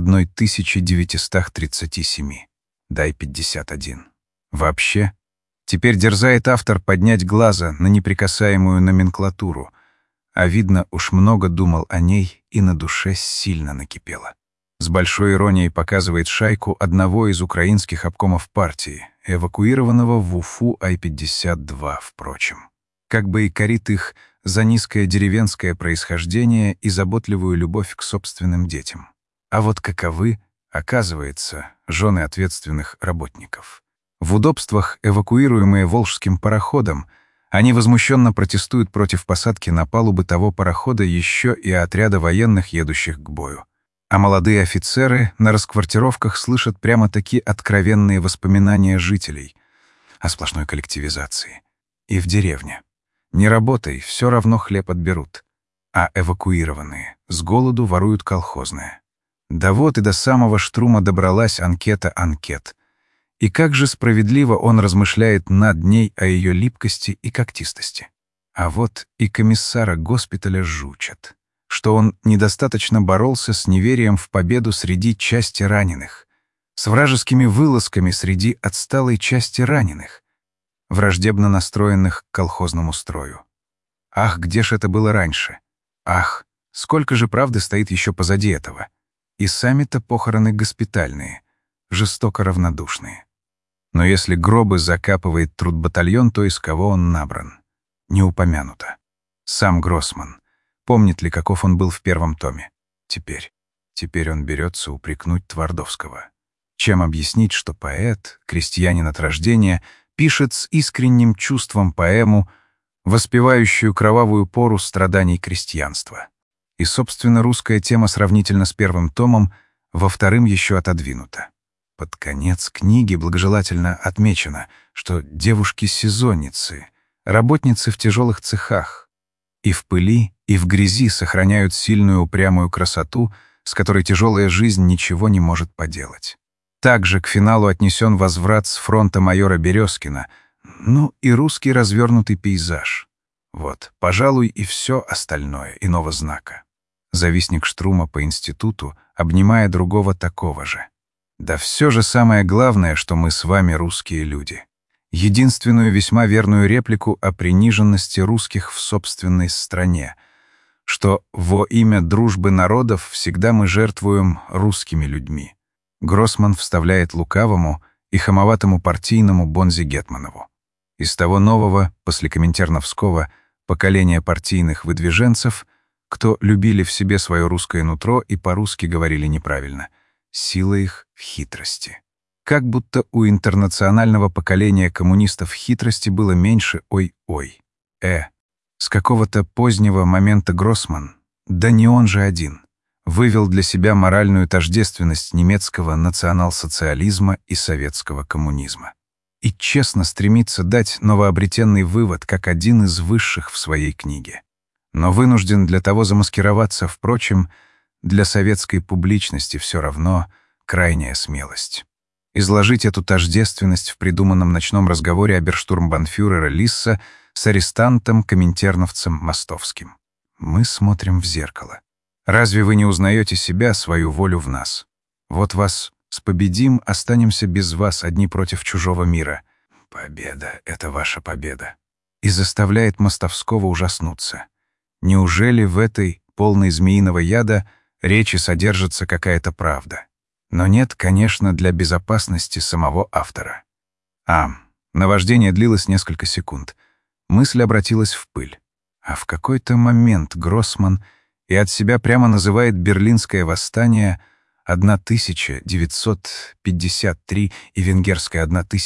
Speaker 1: 1937. Дай 51. Вообще, теперь дерзает автор поднять глаза на неприкасаемую номенклатуру, а видно, уж много думал о ней и на душе сильно накипело. С большой иронией показывает шайку одного из украинских обкомов партии, эвакуированного в Уфу Ай-52, впрочем. Как бы и корит их за низкое деревенское происхождение и заботливую любовь к собственным детям. А вот каковы, оказывается, жены ответственных работников. В удобствах, эвакуируемые волжским пароходом, они возмущенно протестуют против посадки на палубы того парохода еще и отряда военных, едущих к бою. А молодые офицеры на расквартировках слышат прямо-таки откровенные воспоминания жителей о сплошной коллективизации. И в деревне. Не работай, все равно хлеб отберут. А эвакуированные с голоду воруют колхозное. Да вот и до самого Штрума добралась анкета анкет. И как же справедливо он размышляет над ней о ее липкости и когтистости. А вот и комиссара госпиталя жучат, что он недостаточно боролся с неверием в победу среди части раненых, с вражескими вылазками среди отсталой части раненых, враждебно настроенных к колхозному строю. Ах, где ж это было раньше? Ах, сколько же правды стоит еще позади этого? И сами-то похороны госпитальные, жестоко равнодушные. Но если гробы закапывает трудбатальон, то из кого он набран? Не упомянуто. Сам Гроссман. Помнит ли, каков он был в первом томе? Теперь он берется упрекнуть Твардовского. Чем объяснить, что поэт, крестьянин от рождения, пишет с искренним чувством поэму, воспевающую кровавую пору страданий крестьянства. И, собственно, русская тема сравнительно с первым томом, во вторым еще отодвинута. Под конец книги благожелательно отмечено, что девушки-сезонницы, Работницы в тяжелых цехах. И в пыли, и в грязи сохраняют сильную упрямую красоту, с которой тяжелая жизнь ничего не может поделать. Также к финалу отнесен возврат с фронта майора Березкина, ну и русский развернутый пейзаж. Вот, пожалуй, и все остальное иного знака. Завистник Штрума по институту, обнимая другого такого же. Да все же самое главное, что мы с вами русские люди. Единственную весьма верную реплику о приниженности русских в собственной стране, что во имя дружбы народов всегда мы жертвуем русскими людьми. Гроссман вставляет лукавому и хамоватому партийному Бонзи Гетманову. Из того нового, послекоминтерновского, поколения партийных выдвиженцев, кто любили в себе свое русское нутро и по-русски говорили неправильно. Сила их в хитрости. Как будто у интернационального поколения коммунистов хитрости было меньше ой-ой. С какого-то позднего момента Гроссман, да не он же один, вывел для себя моральную тождественность немецкого национал-социализма и советского коммунизма. И честно стремится дать новообретенный вывод как один из высших в своей книге. Но вынужден для того замаскироваться, впрочем, для советской публичности все равно крайняя смелость. Изложить эту тождественность в придуманном ночном разговоре оберштурмбанфюрера Лисса с арестантом-коминтерновцем Мостовским. Мы смотрим в зеркало. Разве вы не узнаете себя, свою волю в нас? Вот вас спобедим, останемся без вас, одни против чужого мира. Победа — это ваша победа. И заставляет Мостовского ужаснуться. Неужели в этой, полной змеиного яда, речи содержится какая-то правда? Но нет, конечно, для безопасности самого автора. Наваждение длилось несколько секунд. Мысль обратилась в пыль. А в какой-то момент Гроссман и от себя прямо называет Берлинское восстание 1953 и Венгерское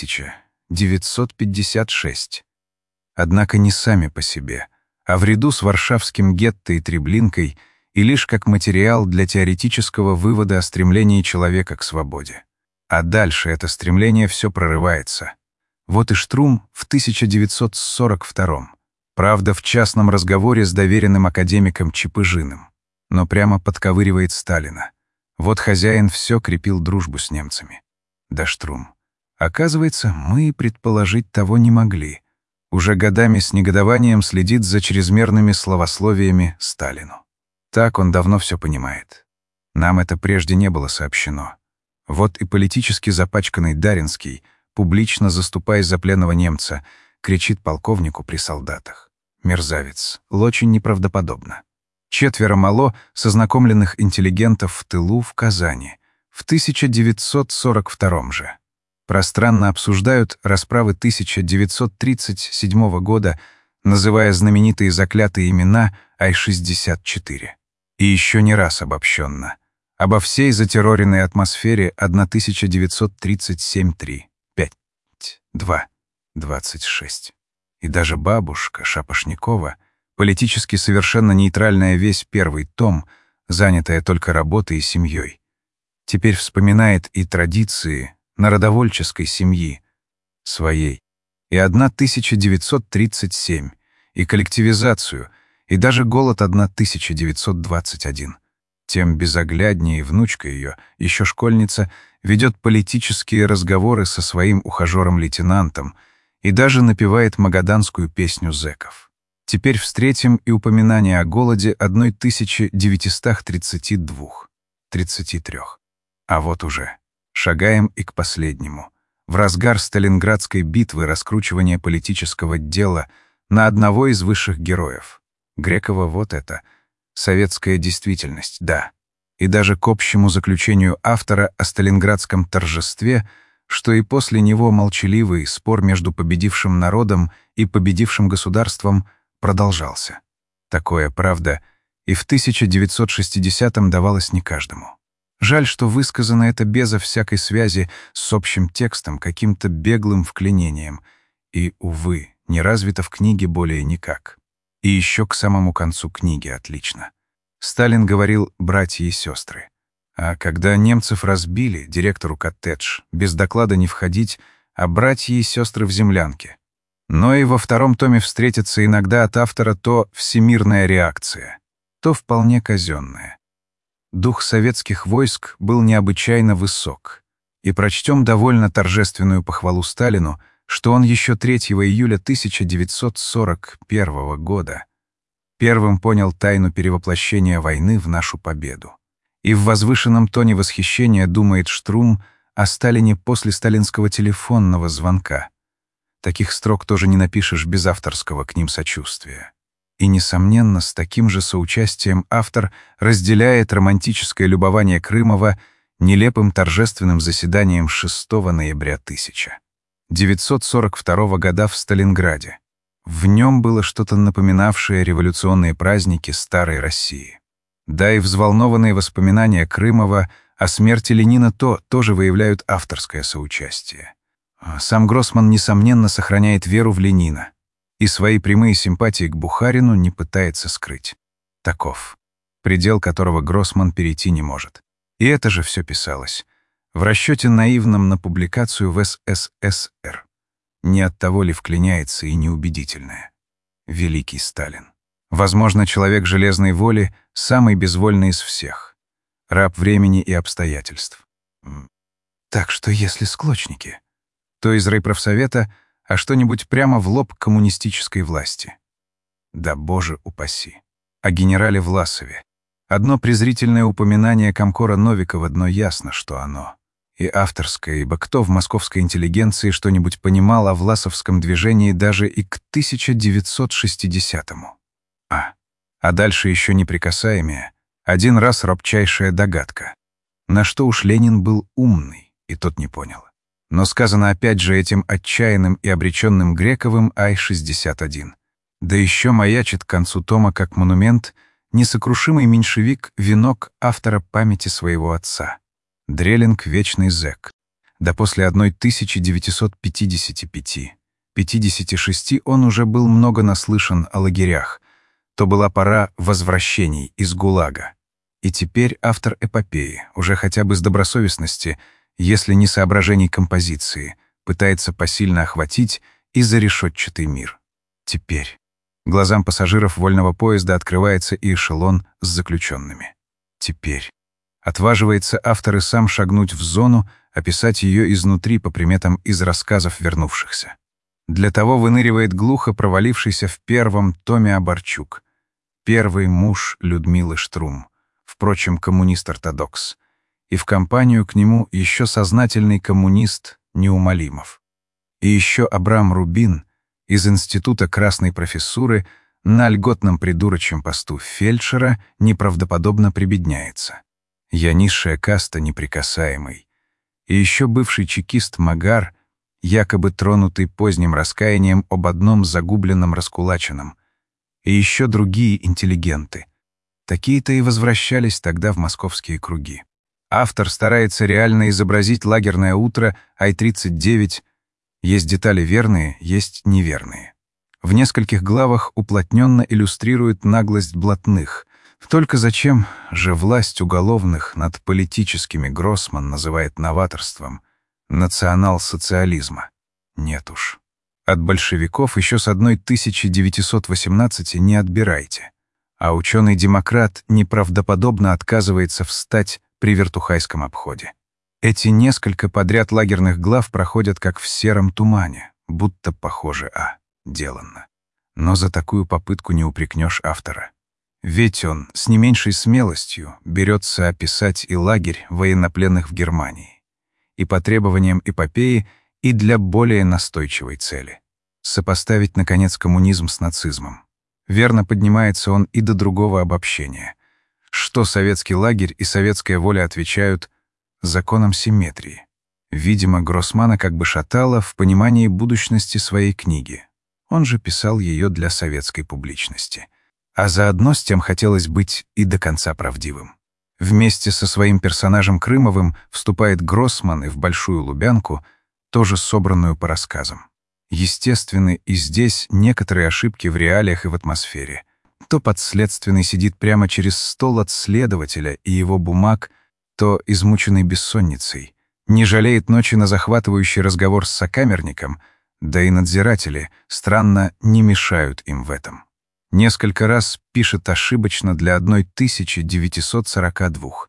Speaker 1: 1956. Однако не сами по себе, а в ряду с варшавским гетто и Треблинкой и лишь как материал для теоретического вывода о стремлении человека к свободе. А дальше это стремление все прорывается. Вот и Штрум в 1942-м. Правда, в частном разговоре с доверенным академиком Чепыжиным. Но прямо подковыривает Сталина. Вот хозяин все крепил дружбу с немцами. Да Штрум. Оказывается, мы и предположить того не могли. Уже годами с негодованием следит за чрезмерными словословиями Сталину. Так он давно все понимает. Нам это прежде не было сообщено. Вот и политически запачканный Даринский, публично заступаясь за пленного немца, кричит полковнику при солдатах. Мерзавец, очень неправдоподобно. 4 мало сознакомленных интеллигентов в тылу в Казани в 1942 же. Пространно обсуждают расправы 1937 года, называя знаменитые заклятые имена Ай-64. И еще не раз обобщенно. Обо всей затерроренной атмосфере 1937-3, 5, 2, 26. И даже бабушка Шапошникова, политически совершенно нейтральная весь первый том, занятая только работой и семьей, теперь вспоминает и традиции народовольческой семьи, своей, и 1937, и коллективизацию, и даже голод 1921. Тем безогляднее внучка ее, еще школьница, ведет политические разговоры со своим ухажером-лейтенантом и даже напевает магаданскую песню зэков. Теперь встретим и упоминание о голоде 1933. А вот уже шагаем и к последнему. В разгар Сталинградской битвы раскручивания политического дела на одного из высших героев. Грекова вот это. Советская действительность, да. И даже к общему заключению автора о сталинградском торжестве, что и после него молчаливый спор между победившим народом и победившим государством продолжался. Такое, правда, и в 1960-м давалось не каждому. Жаль, что высказано это безо всякой связи с общим текстом, каким-то беглым вклинением, и, увы, не развито в книге более никак. И еще к самому концу книги отлично. Сталин говорил «братья и сестры». А когда немцев разбили, директору коттедж, без доклада не входить, а братья и сестры в землянке. Но и во втором томе встретится иногда от автора то всемирная реакция, то вполне казенная. Дух советских войск был необычайно высок, и прочтем довольно торжественную похвалу Сталину, что он еще 3 июля 1941 года первым понял тайну перевоплощения войны в нашу победу. И в возвышенном тоне восхищения думает Штрум о Сталине после сталинского телефонного звонка. Таких строк тоже не напишешь без авторского к ним сочувствия. И, несомненно, с таким же соучастием автор разделяет романтическое любование Крымова нелепым торжественным заседанием 6 ноября 1942 года в Сталинграде. В нем было что-то напоминавшее революционные праздники старой России. Да и взволнованные воспоминания Крымова о смерти Ленина тоже выявляют авторское соучастие. Сам Гроссман, несомненно, сохраняет веру в Ленина и свои прямые симпатии к Бухарину не пытается скрыть. Таков предел, которого Гроссман перейти не может. И это же все писалось в расчете наивном на публикацию в СССР. Не от того ли вклиняется и неубедительное? Великий Сталин. Возможно, человек железной воли, самый безвольный из всех. Раб времени и обстоятельств. Так что если склочники, то из райпрофсовета, а что-нибудь прямо в лоб коммунистической власти. Да боже упаси. О генерале Власове. Одно презрительное упоминание комкора Новикова, одно ясно, что оно. И авторское, ибо кто в московской интеллигенции что-нибудь понимал о власовском движении даже и к 1960-му. А дальше еще неприкасаемее, один раз робчайшая догадка. На что уж Ленин был умный, и тот не понял. Но сказано опять же этим отчаянным и обреченным Грековым Ай-61. Да еще маячит к концу тома как монумент несокрушимый меньшевик, венок автора памяти своего отца. Дрелинг — вечный зэк. Да после 1955-56 он уже был много наслышан о лагерях. То была пора возвращений из ГУЛАГа. И теперь автор эпопеи, уже хотя бы с добросовестности, если не соображений композиции, пытается посильно охватить и зарешетчатый мир. Теперь глазам пассажиров вольного поезда открывается и эшелон с заключенными. Теперь отваживается автор и сам шагнуть в зону, описать ее изнутри по приметам из рассказов вернувшихся. Для того выныривает глухо провалившийся в первом томе Оборчук, первый муж Людмилы Штрум, впрочем, коммунист-ортодокс, и в компанию к нему еще сознательный коммунист Неумолимов. И еще Абрам Рубин из Института Красной Профессуры на льготном придурочном посту фельдшера неправдоподобно прибедняется. Я низшая каста неприкасаемый. И еще бывший чекист Магар, якобы тронутый поздним раскаянием об одном загубленном раскулаченном. И еще другие интеллигенты. Такие-то и возвращались тогда в московские круги. Автор старается реально изобразить лагерное утро Ай-39. Есть детали верные, есть неверные. В нескольких главах уплотненно иллюстрирует наглость блатных. Только зачем же власть уголовных над политическими Гроссман называет новаторством национал-социализма? Нет уж. От большевиков еще с 1918 не отбирайте. А ученый-демократ неправдоподобно отказывается встать при вертухайском обходе. Эти несколько подряд лагерных глав проходят как в сером тумане, будто похоже, деланно. Но за такую попытку не упрекнешь автора. Ведь он с не меньшей смелостью берется описать и лагерь военнопленных в Германии, и по требованиям эпопеи, и для более настойчивой цели — сопоставить, наконец, коммунизм с нацизмом. Верно поднимается он и до другого обобщения. Что советский лагерь и советская воля отвечают законам симметрии. Видимо, Гроссмана как бы шатало в понимании будущности своей книги. Он же писал ее для советской публичности. А заодно с тем хотелось быть и до конца правдивым. Вместе со своим персонажем Крымовым вступает Гроссман и в Большую Лубянку, тоже собранную по рассказам. Естественны и здесь некоторые ошибки в реалиях и в атмосфере. То подследственный сидит прямо через стол от следователя и его бумаг, то, измученный бессонницей, не жалеет ночи на захватывающий разговор с сокамерником, Да и надзиратели, странно, не мешают им в этом. Несколько раз пишет ошибочно для 1942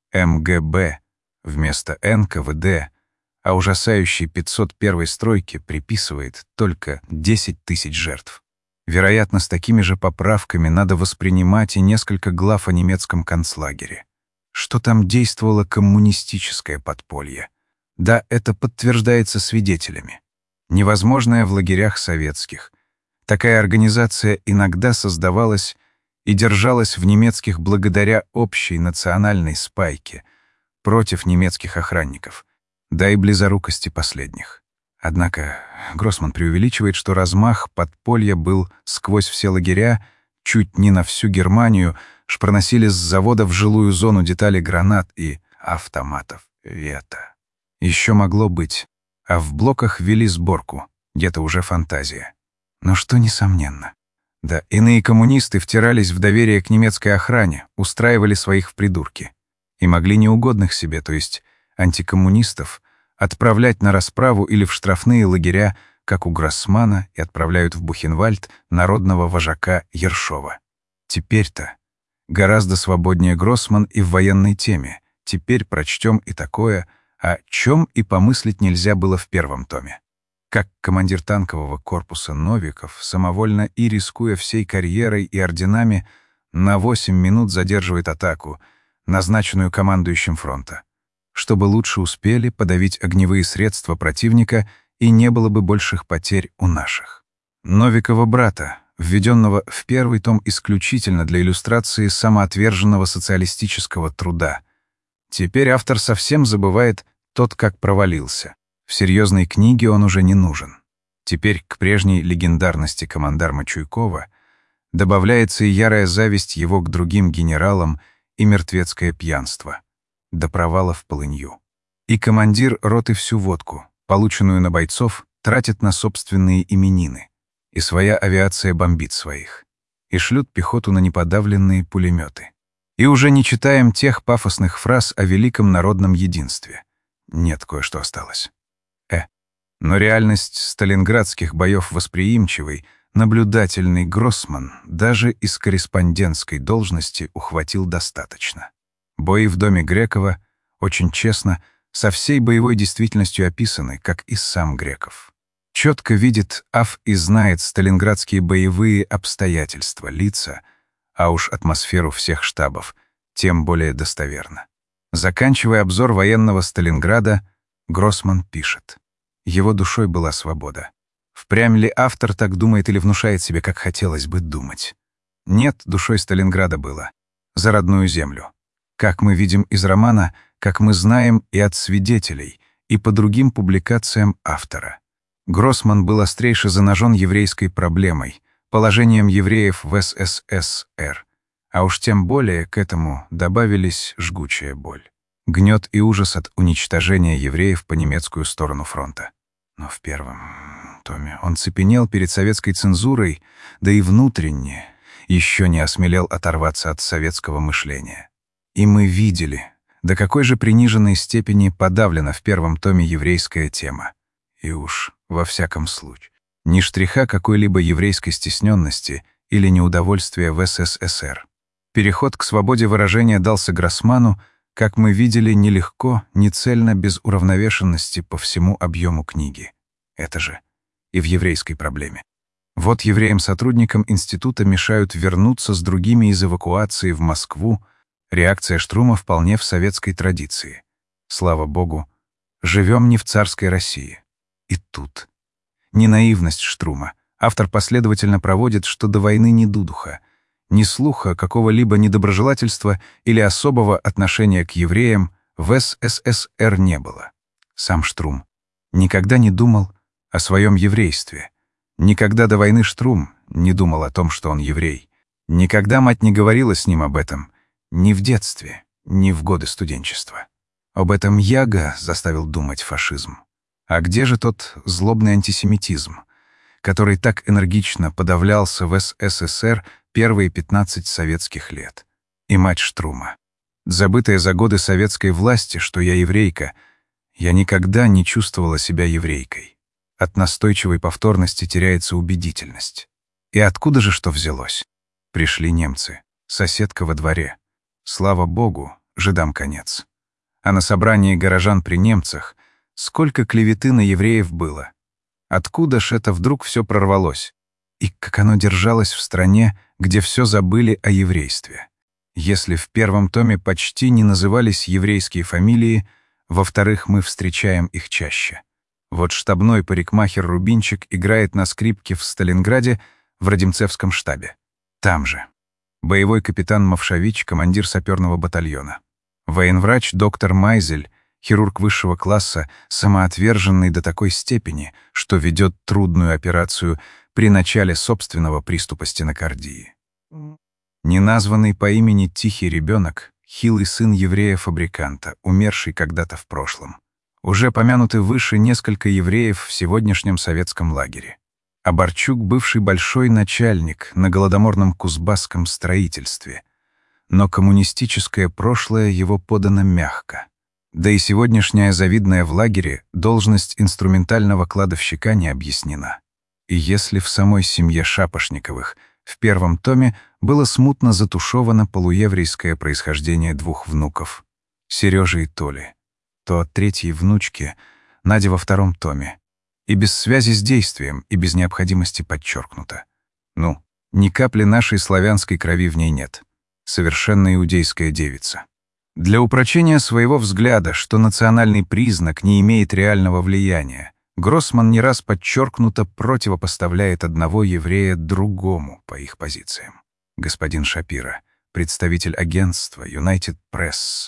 Speaker 1: МГБ вместо НКВД, а ужасающей 501 стройке приписывает только 10 тысяч жертв. Вероятно, с такими же поправками надо воспринимать и несколько глав о немецком концлагере. Что там действовало коммунистическое подполье? Да, это подтверждается свидетелями. Невозможное в лагерях советских. Такая организация иногда создавалась и держалась в немецких благодаря общей национальной спайке против немецких охранников, да и близорукости последних. Однако Гроссман преувеличивает, что размах подполья был сквозь все лагеря, чуть не на всю Германию, проносили с завода в жилую зону детали гранат и автоматов Вета. Еще могло быть, а в блоках вели сборку, где-то уже фантазия. Но что несомненно. Да, иные коммунисты втирались в доверие к немецкой охране, устраивали своих в придурки. И могли неугодных себе, то есть антикоммунистов, отправлять на расправу или в штрафные лагеря, как у Гроссмана, и отправляют в Бухенвальд народного вожака Ершова. Теперь-то гораздо свободнее Гроссман и в военной теме. Теперь прочтем и такое, о чем и помыслить нельзя было в первом томе. Как командир танкового корпуса Новиков, самовольно и рискуя всей карьерой и орденами, на 8 минут задерживает атаку, назначенную командующим фронта, чтобы лучше успели подавить огневые средства противника и не было бы больших потерь у наших. Новикова брата, введенного в первый том исключительно для иллюстрации самоотверженного социалистического труда. Теперь автор совсем забывает тот, как провалился. В серьезной книге он уже не нужен. Теперь к прежней легендарности командарма Чуйкова добавляется и ярая зависть его к другим генералам и мертвецкое пьянство, до провала в полынью. И командир роты всю водку, полученную на бойцов, тратит на собственные именины, и своя авиация бомбит своих, и шлют пехоту на неподавленные пулеметы. И уже не читаем тех пафосных фраз о великом народном единстве. Нет, кое-что осталось. Но реальность сталинградских боев восприимчивый, наблюдательный Гроссман даже из корреспондентской должности ухватил достаточно. Бои в доме Грекова очень честно, со всей боевой действительностью описаны, как и сам Греков. Четко видит и знает сталинградские боевые обстоятельства, лица, а уж атмосферу всех штабов, тем более достоверно. Заканчивая обзор военного Сталинграда, Гроссман пишет. Его душой была свобода. Впрямь ли автор так думает или внушает себе, как хотелось бы думать? Нет, душой Сталинграда было. За родную землю. Как мы видим из романа, как мы знаем и от свидетелей, и по другим публикациям автора. Гроссман был острейше занажен еврейской проблемой, положением евреев в СССР. А уж тем более к этому добавились жгучая боль. Гнет и ужас от уничтожения евреев по немецкую сторону фронта. Но в первом томе он цепенел перед советской цензурой, да и внутренне еще не осмелел оторваться от советского мышления. И мы видели, до какой же приниженной степени подавлена в первом томе еврейская тема. И уж, во всяком случае, ни штриха какой-либо еврейской стесненности или неудовольствия в СССР. Переход к свободе выражения дался Гроссману, как мы видели, нелегко, нецельно, без уравновешенности по всему объему книги. Это же и в еврейской проблеме. Вот евреям-сотрудникам института мешают вернуться с другими из эвакуации в Москву. Реакция Штрума вполне в советской традиции. Слава богу, живем не в царской России. И тут. Не наивность Штрума. Автор последовательно проводит, что до войны ни дудуха, ни слуха какого-либо недоброжелательства или особого отношения к евреям в СССР не было. Сам Штрум никогда не думал о своем еврействе. Никогда до войны Штрум не думал о том, что он еврей. Никогда мать не говорила с ним об этом. Ни в детстве, ни в годы студенчества. Об этом Яга заставил думать фашизм. А где же тот злобный антисемитизм, который так энергично подавлялся в СССР первые 15 советских лет? И мать Штрума. Забытая за годы советской власти, что я еврейка, я никогда не чувствовала себя еврейкой. От настойчивой повторности теряется убедительность. И откуда же что взялось? Пришли немцы. Соседка во дворе. Слава богу, жидам конец. А на собрании горожан при немцах сколько клеветы на евреев было. Откуда ж это вдруг все прорвалось? И как оно держалось в стране, где все забыли о еврействе? Если в первом томе почти не назывались еврейские фамилии, во-вторых, мы встречаем их чаще. Вот штабной парикмахер Рубинчик играет на скрипке в Сталинграде в Родимцевском штабе. Там же. Боевой капитан Мавшавич, командир саперного батальона. Военврач доктор Майзель, хирург высшего класса, самоотверженный до такой степени, что ведет трудную операцию при начале собственного приступа стенокардии. Неназванный по имени тихий ребенок, хилый сын еврея-фабриканта, умерший когда-то в прошлом. Уже помянуты выше несколько евреев в сегодняшнем советском лагере. А Борчук — бывший большой начальник на голодоморном кузбасском строительстве. Но коммунистическое прошлое его подано мягко. Да и сегодняшняя завидная в лагере должность инструментального кладовщика не объяснена. И если в самой семье Шапошниковых в первом томе было смутно затушевано полуеврейское происхождение двух внуков — Сережи и Толи, то от третьей внучки, Нади, во втором томе. И без связи с действием, и без необходимости подчеркнуто. Ну, ни капли нашей славянской крови в ней нет. Совершенно иудейская девица. Для упрочения своего взгляда, что национальный признак не имеет реального влияния, Гроссман не раз подчеркнуто противопоставляет одного еврея другому по их позициям. Господин Шапира, представитель агентства United Press,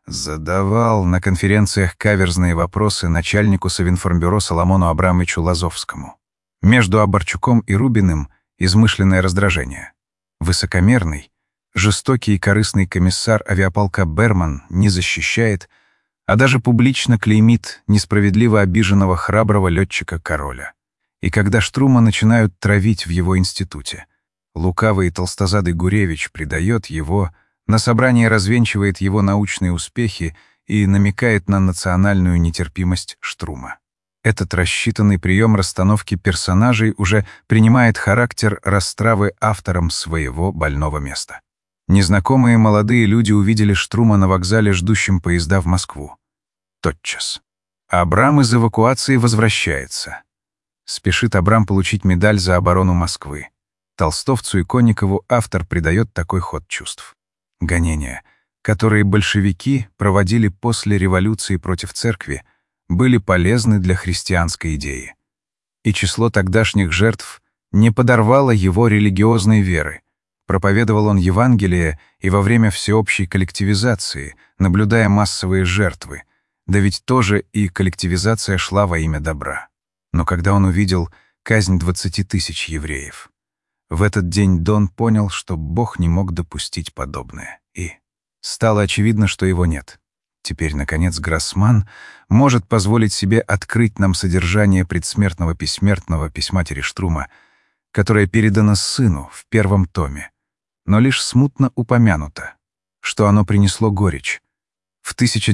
Speaker 1: задавал на конференциях каверзные вопросы начальнику Совинформбюро Соломону Абрамовичу Лазовскому. Между Оборчуком и Рубиным измышленное раздражение. Высокомерный, жестокий и корыстный комиссар авиаполка Берман не защищает, а даже публично клеймит несправедливо обиженного храброго летчика Короля. И когда Штрума начинают травить в его институте, лукавый и толстозадый Гуревич предает его, на собрании развенчивает его научные успехи и намекает на национальную нетерпимость Штрума. Этот рассчитанный прием расстановки персонажей уже принимает характер расстравы автором своего больного места. Незнакомые молодые люди увидели Штрума на вокзале, ждущем поезда в Москву. Тотчас. Абрам из эвакуации возвращается. Спешит Абрам получить медаль за оборону Москвы. Толстовцу и Конникову автор придает такой ход чувств. Гонения, которые большевики проводили после революции против церкви, были полезны для христианской идеи. И число тогдашних жертв не подорвало его религиозной веры. Проповедовал он Евангелие и во время всеобщей коллективизации, наблюдая массовые жертвы, да ведь тоже и коллективизация шла во имя добра. Но когда он увидел казнь 20 тысяч евреев, в этот день Дон понял, что Бог не мог допустить подобное. И стало очевидно, что его нет. Теперь, наконец, Гроссман может позволить себе открыть нам содержание предсмертного письма Терештрума, которое передано сыну в первом томе, но лишь смутно упомянуто, что оно принесло горечь. В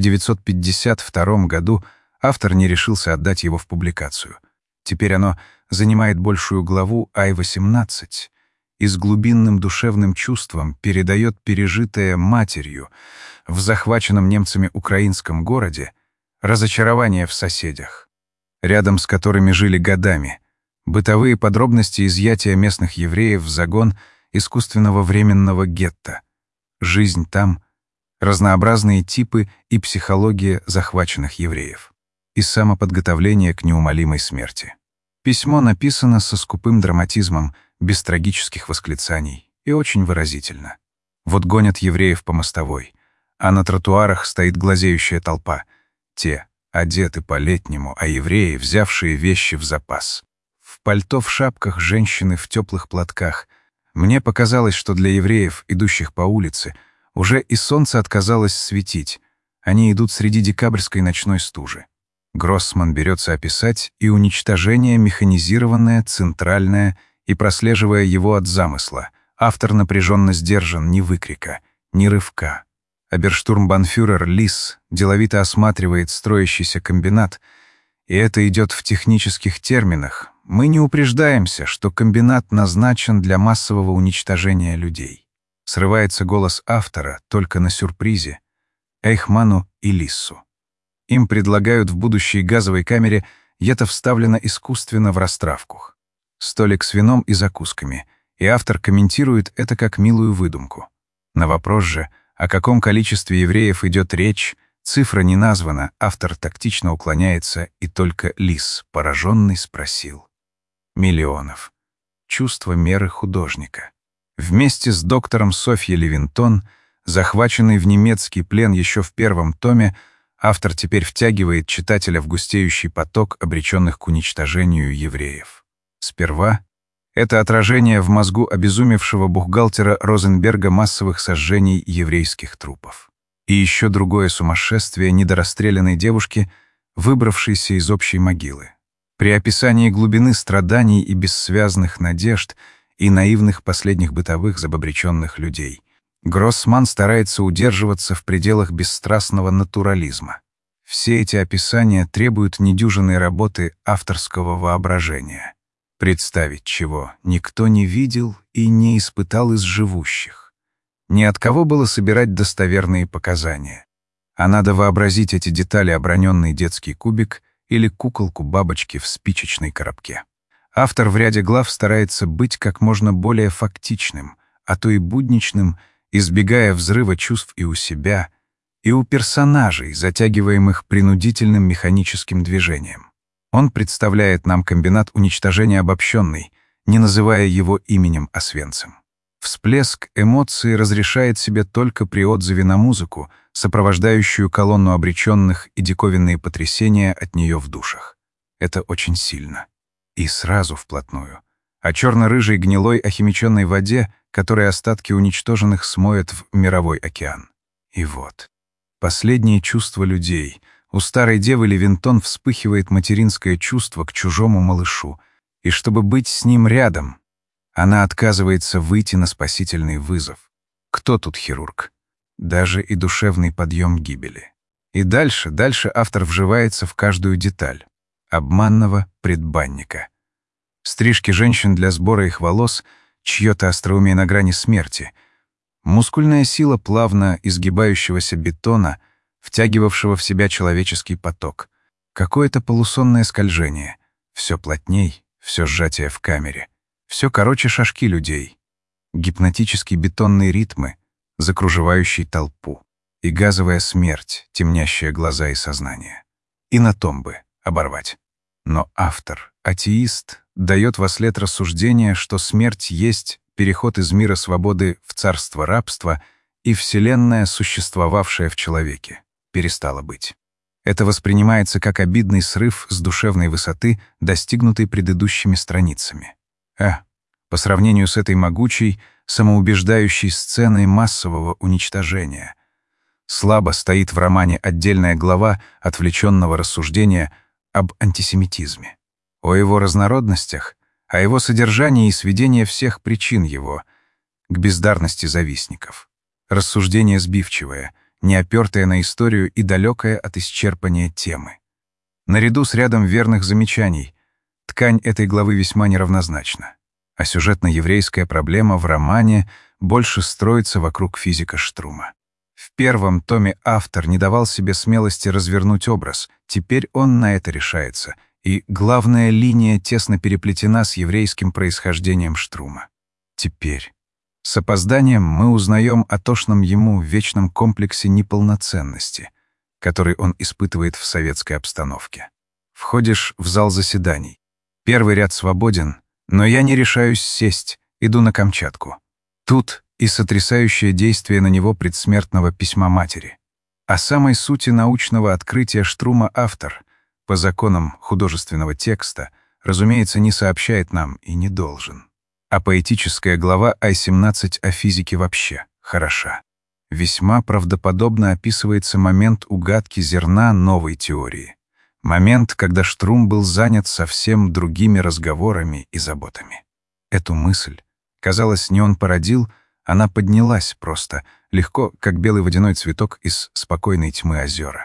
Speaker 1: 1952 году автор не решился отдать его в публикацию. Теперь оно занимает большую главу Ай-18 и с глубинным душевным чувством передает пережитое матерью в захваченном немцами украинском городе разочарование в соседях, рядом с которыми жили годами, бытовые подробности изъятия местных евреев в загон искусственного временного гетто, жизнь там, разнообразные типы и психология захваченных евреев, и самоподготовление к неумолимой смерти. Письмо написано со скупым драматизмом, без трагических восклицаний, и очень выразительно. Вот гонят евреев по мостовой, а на тротуарах стоит глазеющая толпа. Те одеты по-летнему, а евреи, взявшие вещи в запас. В пальто, в шапках, женщины в теплых платках. Мне показалось, что для евреев, идущих по улице, уже и солнце отказалось светить. Они идут среди декабрьской ночной стужи. Гроссман берется описать и уничтожение механизированное, центральное, и, прослеживая его от замысла, автор напряженно сдержан ни выкрика, ни рывка. Оберштурмбанфюрер Лис деловито осматривает строящийся комбинат И это идет в технических терминах. Мы не упреждаемся, что комбинат назначен для массового уничтожения людей. Срывается голос автора только на сюрпризе Эйхману и Лиссу. Им предлагают в будущей газовой камере, и это вставлено искусственно в растравку. Столик с вином и закусками, и автор комментирует это как милую выдумку. На вопрос же, о каком количестве евреев идет речь, цифра не названа, автор тактично уклоняется, и только Лисс, пораженный, спросил. Миллионов. Чувство меры художника. Вместе с доктором Софьей Левинтон, захваченный в немецкий плен еще в первом томе, автор теперь втягивает читателя в густеющий поток обреченных к уничтожению евреев. Сперва это отражение в мозгу обезумевшего бухгалтера Розенберга массовых сожжений еврейских трупов. И еще другое сумасшествие недорасстрелянной девушки, выбравшейся из общей могилы. При описании глубины страданий и бессвязных надежд и наивных последних бытовых забобреченных людей Гроссман старается удерживаться в пределах бесстрастного натурализма. Все эти описания требуют недюжинной работы авторского воображения, представить чего никто не видел и не испытал из живущих. Ни от кого было собирать достоверные показания. А надо вообразить эти детали оброненный детский кубик или куколку бабочки в спичечной коробке. Автор в ряде глав старается быть как можно более фактичным, а то и будничным, избегая взрыва чувств и у себя, и у персонажей, затягиваемых принудительным механическим движением. Он представляет нам комбинат уничтожения обобщенный, не называя его именем Освенцим. Всплеск эмоций разрешает себе только при отзыве на музыку, сопровождающую колонну обреченных и диковинные потрясения от нее в душах. Это очень сильно. И сразу вплотную. О черно-рыжей гнилой охимиченной воде, которой остатки уничтоженных смоет в мировой океан. И вот. Последние чувства людей. У старой девы Левинтон вспыхивает материнское чувство к чужому малышу. И чтобы быть с ним рядом, она отказывается выйти на спасительный вызов. Кто тут хирург? Даже и душевный подъем гибели. И дальше автор вживается в каждую деталь. Обманного предбанника. Стрижки женщин для сбора их волос, чье-то остроумие на грани смерти. Мускульная сила плавно изгибающегося бетона, втягивавшего в себя человеческий поток. Какое-то полусонное скольжение. Все плотней, все сжатие в камере. Все короче шажки людей. Гипнотические бетонные ритмы, закруживающие толпу. И газовая смерть, темнящая глаза и сознание. И на том бы оборвать. Но автор, атеист, дает вослед рассуждение, что смерть есть переход из мира свободы в царство рабства, и вселенная, существовавшая в человеке, перестала быть. Это воспринимается как обидный срыв с душевной высоты, достигнутой предыдущими страницами. По сравнению с этой могучей, самоубеждающей сценой массового уничтожения. Слабо стоит в романе отдельная глава отвлеченного рассуждения об антисемитизме, о его разнородностях, о его содержании и сведении всех причин его к бездарности завистников. Рассуждение сбивчивое, не опертое на историю и далекое от исчерпания темы. Наряду с рядом верных замечаний, ткань этой главы весьма неравнозначна, а сюжетно-еврейская проблема в романе больше строится вокруг физика Штрума. В первом томе автор не давал себе смелости развернуть образ, теперь он на это решается, и главная линия тесно переплетена с еврейским происхождением Штрума. Теперь, с опозданием, мы узнаем о тошном ему вечном комплексе неполноценности, который он испытывает в советской обстановке. Входишь в зал заседаний. Первый ряд свободен, но я не решаюсь сесть, иду на Камчатку. Тут и сотрясающее действие на него предсмертного письма матери. О самой сути научного открытия Штрума автор, по законам художественного текста, разумеется, не сообщает нам и не должен. А поэтическая глава I-17 о физике вообще хороша. Весьма правдоподобно описывается момент угадки зерна новой теории. Момент, когда Штрум был занят совсем другими разговорами и заботами. Эту мысль, казалось, не он породил, она поднялась просто, легко, как белый водяной цветок из спокойной тьмы озера.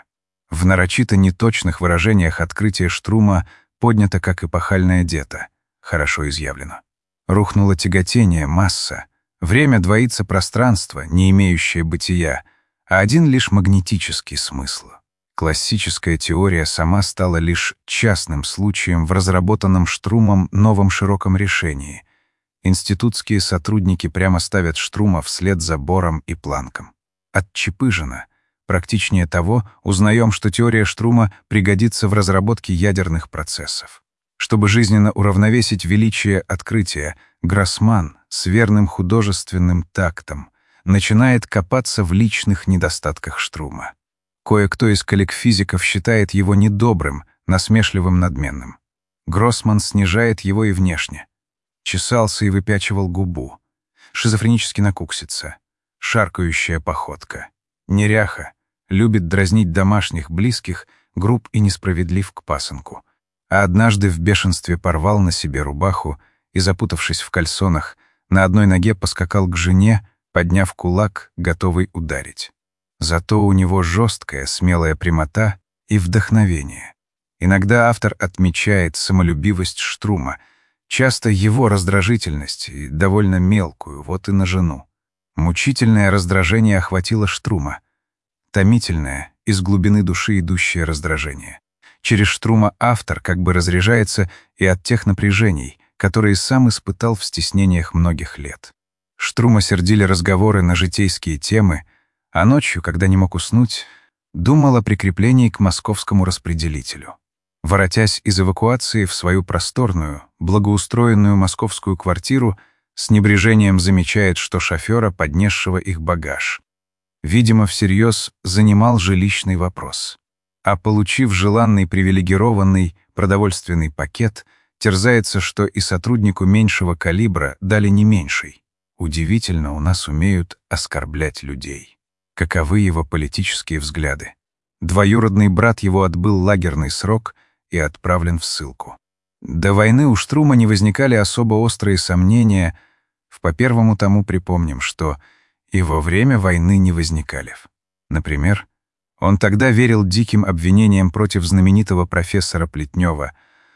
Speaker 1: В нарочито неточных выражениях открытие Штрума поднято как эпохальное дето, хорошо изъявлено. Рухнуло тяготение, масса. Время двоится пространство, не имеющее бытия, а один лишь магнетический смысл. Классическая теория сама стала лишь частным случаем в разработанном Штрумом новом широком решении. Институтские сотрудники прямо ставят Штрума вслед за Бором и Планком. От Чепыжина, практичнее того, узнаем, что теория Штрума пригодится в разработке ядерных процессов. Чтобы жизненно уравновесить величие открытия, Гроссман с верным художественным тактом начинает копаться в личных недостатках Штрума. Кое-кто из коллег-физиков считает его недобрым, насмешливым, надменным. Гроссман снижает его и внешне. Чесался и выпячивал губу. Шизофренически накуксится. Шаркающая походка. Неряха. Любит дразнить домашних, близких, груб и несправедлив к пасынку. А однажды в бешенстве порвал на себе рубаху и, запутавшись в кальсонах, на одной ноге поскакал к жене, подняв кулак, готовый ударить. Зато у него жесткая, смелая прямота и вдохновение. Иногда автор отмечает самолюбивость Штрума, часто его раздражительность, и довольно мелкую, вот и на жену. Мучительное раздражение охватило Штрума. Томительное, из глубины души идущее раздражение. Через Штрума автор как бы разряжается и от тех напряжений, которые сам испытал в стеснениях многих лет. Штрума сердили разговоры на житейские темы, а ночью, когда не мог уснуть, думал о прикреплении к московскому распределителю. Воротясь из эвакуации в свою просторную, благоустроенную московскую квартиру, с небрежением замечает, что шофера, поднесшего их багаж, видимо, всерьез занимал жилищный вопрос. А получив желанный привилегированный продовольственный пакет, терзается, что и сотруднику меньшего калибра дали не меньший. Удивительно, у нас умеют оскорблять людей. Каковы его политические взгляды? Двоюродный брат его отбыл лагерный срок и отправлен в ссылку. До войны у Штрума не возникали особо острые сомнения. По первому тому припомним, что и во время войны не возникали. Например, он тогда верил диким обвинениям против знаменитого профессора Плетнева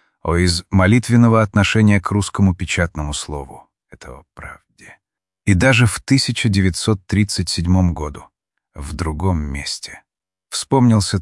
Speaker 1: из молитвенного отношения к русскому печатному слову. Это о правде. И даже в 1937 году, в другом месте. Вспомнился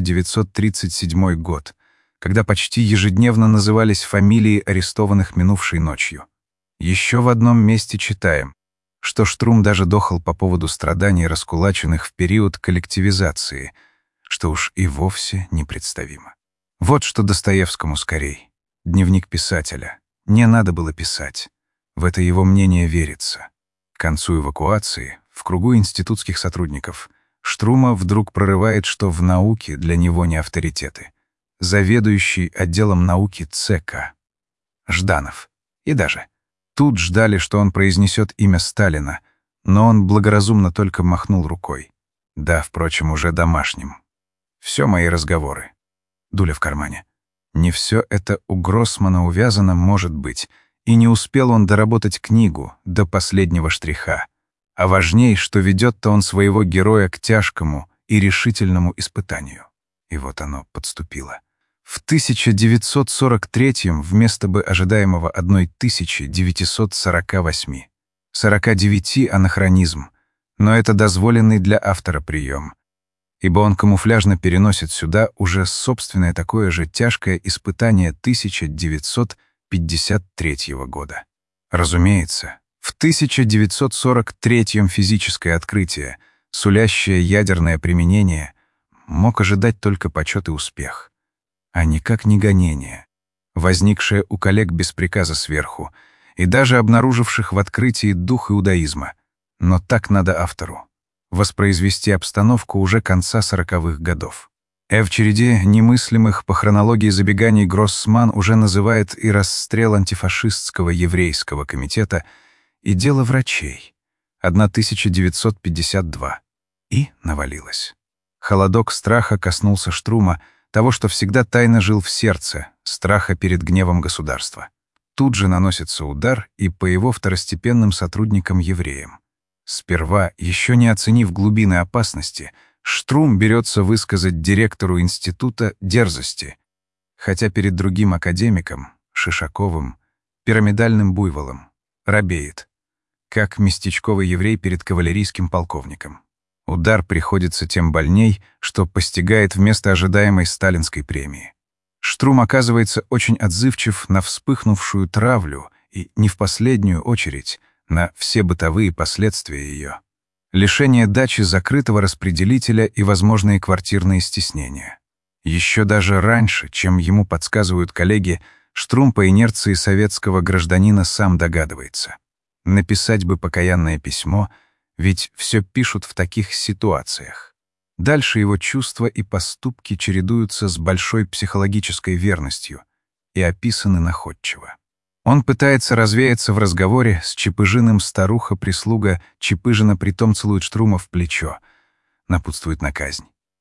Speaker 1: 1937 год, когда почти ежедневно назывались фамилии арестованных минувшей ночью. Еще в одном месте читаем, что Штрум даже дохал по поводу страданий раскулаченных в период коллективизации, что уж и вовсе непредставимо. Вот что Достоевскому скорей. Дневник писателя. Не надо было писать. В это его мнение верится. К концу эвакуации, в кругу институтских сотрудников, Штрума вдруг прорывает, что в науке для него не авторитеты. Заведующий отделом науки ЦК. Жданов. И даже тут ждали, что он произнесет имя Сталина, но он благоразумно только махнул рукой. Да, впрочем, уже домашним. Все мои разговоры. Дуля в кармане. Не все это у Гроссмана увязано, может быть, и не успел он доработать книгу до последнего штриха. А важней, что ведет-то он своего героя к тяжкому и решительному испытанию. И вот оно подступило. В 1943-м вместо бы ожидаемого 1948. 49 анахронизм, но это дозволенный для автора прием, ибо он камуфляжно переносит сюда уже собственное такое же тяжкое испытание 1953 года. Разумеется, в 1943-м физическое открытие, сулящее ядерное применение, мог ожидать только почет и успех, а никак не гонение, возникшее у коллег без приказа сверху и даже обнаруживших в открытии дух иудаизма. Но так надо автору — воспроизвести обстановку уже конца 40-х годов. В череде немыслимых по хронологии забеганий Гроссман уже называет и расстрел антифашистского еврейского комитета, и дело врачей. 1952. И навалилось. Холодок страха коснулся Штрума, того, что всегда тайно жил в сердце, страха перед гневом государства. Тут же наносится удар и по его второстепенным сотрудникам-евреям. Сперва, еще не оценив глубины опасности, Штрум берется высказать директору института дерзости, хотя перед другим академиком, Шишаковым, пирамидальным буйволом, робеет, как местечковый еврей перед кавалерийским полковником. Удар приходится тем больней, что постигает вместо ожидаемой сталинской премии. Штрум оказывается очень отзывчив на вспыхнувшую травлю и, не в последнюю очередь, на все бытовые последствия ее. Лишение дачи закрытого распределителя и возможные квартирные стеснения. Еще даже раньше, чем ему подсказывают коллеги, Штрум по инерции советского гражданина сам догадывается. Написать бы покаянное письмо, ведь все пишут в таких ситуациях. Дальше его чувства и поступки чередуются с большой психологической верностью и описаны находчиво. Он пытается развеяться в разговоре с Чепыжиным, старуха-прислуга Чепыжина притом целует Штрума в плечо, напутствует на казнь.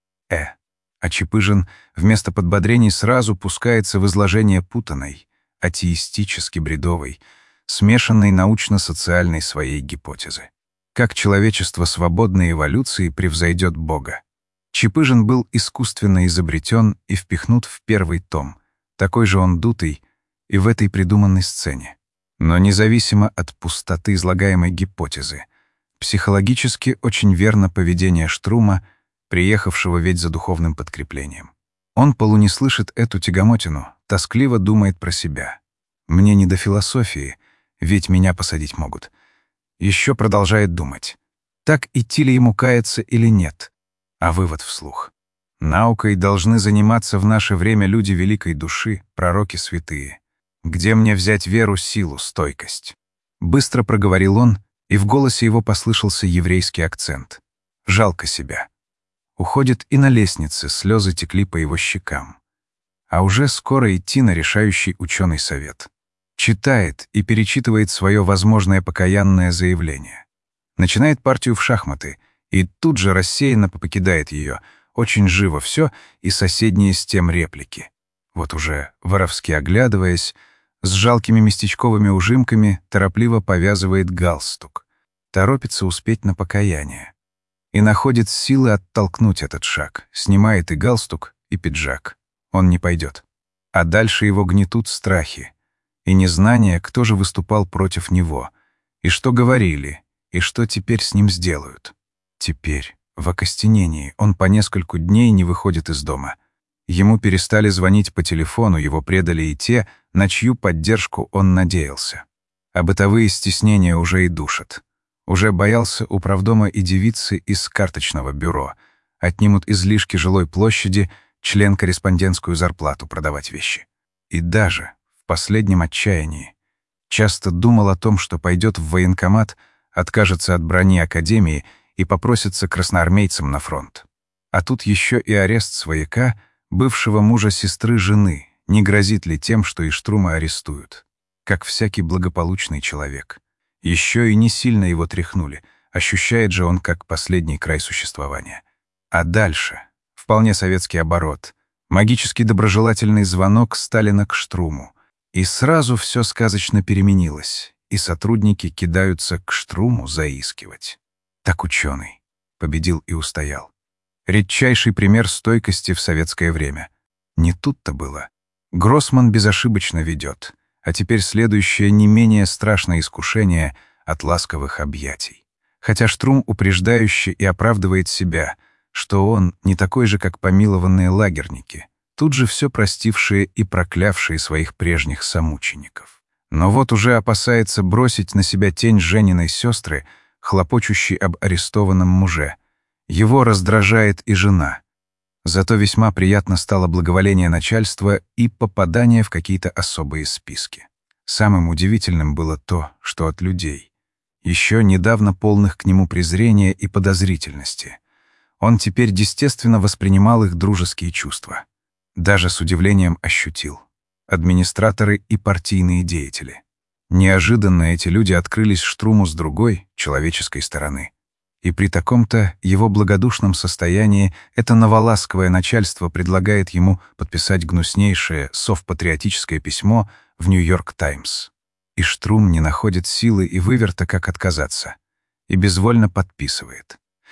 Speaker 1: А Чепыжин вместо подбодрений сразу пускается в изложение путанной, атеистически-бредовой, смешанной научно-социальной своей гипотезы. Как человечество свободной эволюции превзойдет Бога. Чепыжин был искусственно изобретен и впихнут в первый том, такой же он дутый и в этой придуманной сцене. Но независимо от пустоты излагаемой гипотезы, психологически очень верно поведение Штрума, приехавшего ведь за духовным подкреплением. Он полуне слышит эту тягомотину, тоскливо думает про себя. «Мне не до философии, ведь меня посадить могут». Еще продолжает думать, так идти ли ему каяться или нет. А вывод вслух. Наукой должны заниматься в наше время люди великой души, пророки святые. Где мне взять веру, силу, стойкость? Быстро проговорил он, и в голосе его послышался еврейский акцент. Жалко себя. Уходит и на лестнице, слезы текли по его щекам. А уже скоро идти на решающий ученый совет. Читает и перечитывает свое возможное покаянное заявление. Начинает партию в шахматы и тут же рассеянно покидает ее, очень живо все и соседние с тем реплики. Вот уже, воровски оглядываясь, с жалкими местечковыми ужимками торопливо повязывает галстук. Торопится успеть на покаяние. И находит силы оттолкнуть этот шаг, снимает и галстук, и пиджак. Он не пойдет. А дальше его гнетут страхи и незнание, кто же выступал против него, и что говорили, и что теперь с ним сделают. Теперь, в окостенении, он по нескольку дней не выходит из дома. Ему перестали звонить по телефону, его предали и те, на чью поддержку он надеялся. А бытовые стеснения уже и душат. Уже боялся управдома и девицы из карточного бюро. Отнимут излишки жилой площади, член-корреспондентскую зарплату продавать вещи. И даже в последнем отчаянии часто думал о том, что пойдет в военкомат, откажется от брони академии и попросится красноармейцам на фронт. А тут еще и арест свояка, бывшего мужа сестры жены, не грозит ли тем, что и Штрума арестуют, как всякий благополучный человек. Еще и не сильно его тряхнули, ощущает же он как последний край существования. А дальше вполне советский оборот, магический доброжелательный звонок Сталина к Штруму. И сразу все сказочно переменилось, и сотрудники кидаются к Штруму заискивать. Так ученый победил и устоял. Редчайший пример стойкости в советское время. Не тут-то было. Гроссман безошибочно ведет, а теперь следующее не менее страшное искушение от ласковых объятий. Хотя Штрум упреждающе и оправдывает себя, что он не такой же, как помилованные лагерники, тут же все простившие и проклявшие своих прежних сомучеников. Но вот уже опасается бросить на себя тень Жениной сестры, хлопочущей об арестованном муже. Его раздражает и жена. Зато весьма приятно стало благоволение начальства и попадание в какие-то особые списки. Самым удивительным было то, что от людей, еще недавно полных к нему презрения и подозрительности, он теперь естественно воспринимал их дружеские чувства. Даже с удивлением ощутил. Администраторы и партийные деятели. Неожиданно эти люди открылись Штруму с другой, человеческой стороны. И при таком-то его благодушном состоянии это новоласковое начальство предлагает ему подписать гнуснейшее совпатриотическое письмо в «Нью-Йорк Таймс». И Штрум не находит силы и выверта, как отказаться. И безвольно подписывает.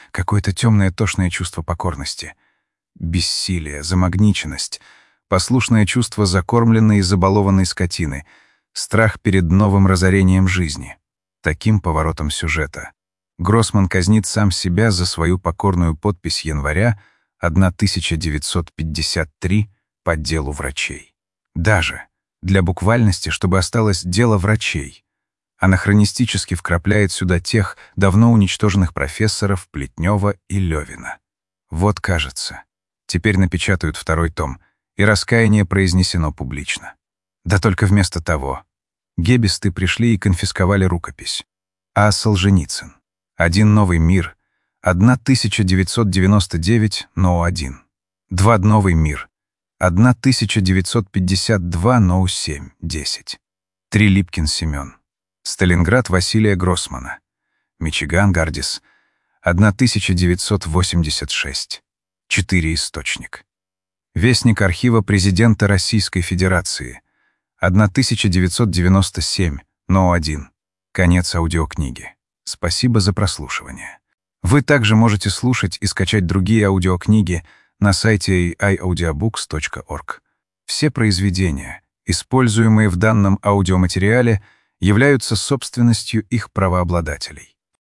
Speaker 1: какое-то темное тошное чувство покорности. Бессилие, замагниченность, послушное чувство закормленной и забалованной скотины, страх перед новым разорением жизни. Таким поворотом сюжета Гроссман казнит сам себя за свою покорную подпись января 1953 по делу врачей. Даже для буквальности, чтобы осталось дело врачей. Анахронистически вкрапляет сюда тех давно уничтоженных профессоров Плетнева и Левина. Вот, кажется, теперь напечатают второй том, и раскаяние произнесено публично. Да только вместо того геббисты пришли и конфисковали рукопись. А Солженицын? Один новый мир, 1999, НО-1. Два новый мир, 1952, НО-7, 10. Три Липкин Семен. Сталинград Василия Гроссмана. Мичиган Гардис, 1986. 4 источник. Вестник архива президента Российской Федерации, 1997, НО-1. Конец аудиокниги. Спасибо за прослушивание. Вы также можете слушать и скачать другие аудиокниги на сайте iaudiobooks.org. Все произведения, используемые в данном аудиоматериале, являются собственностью их правообладателей.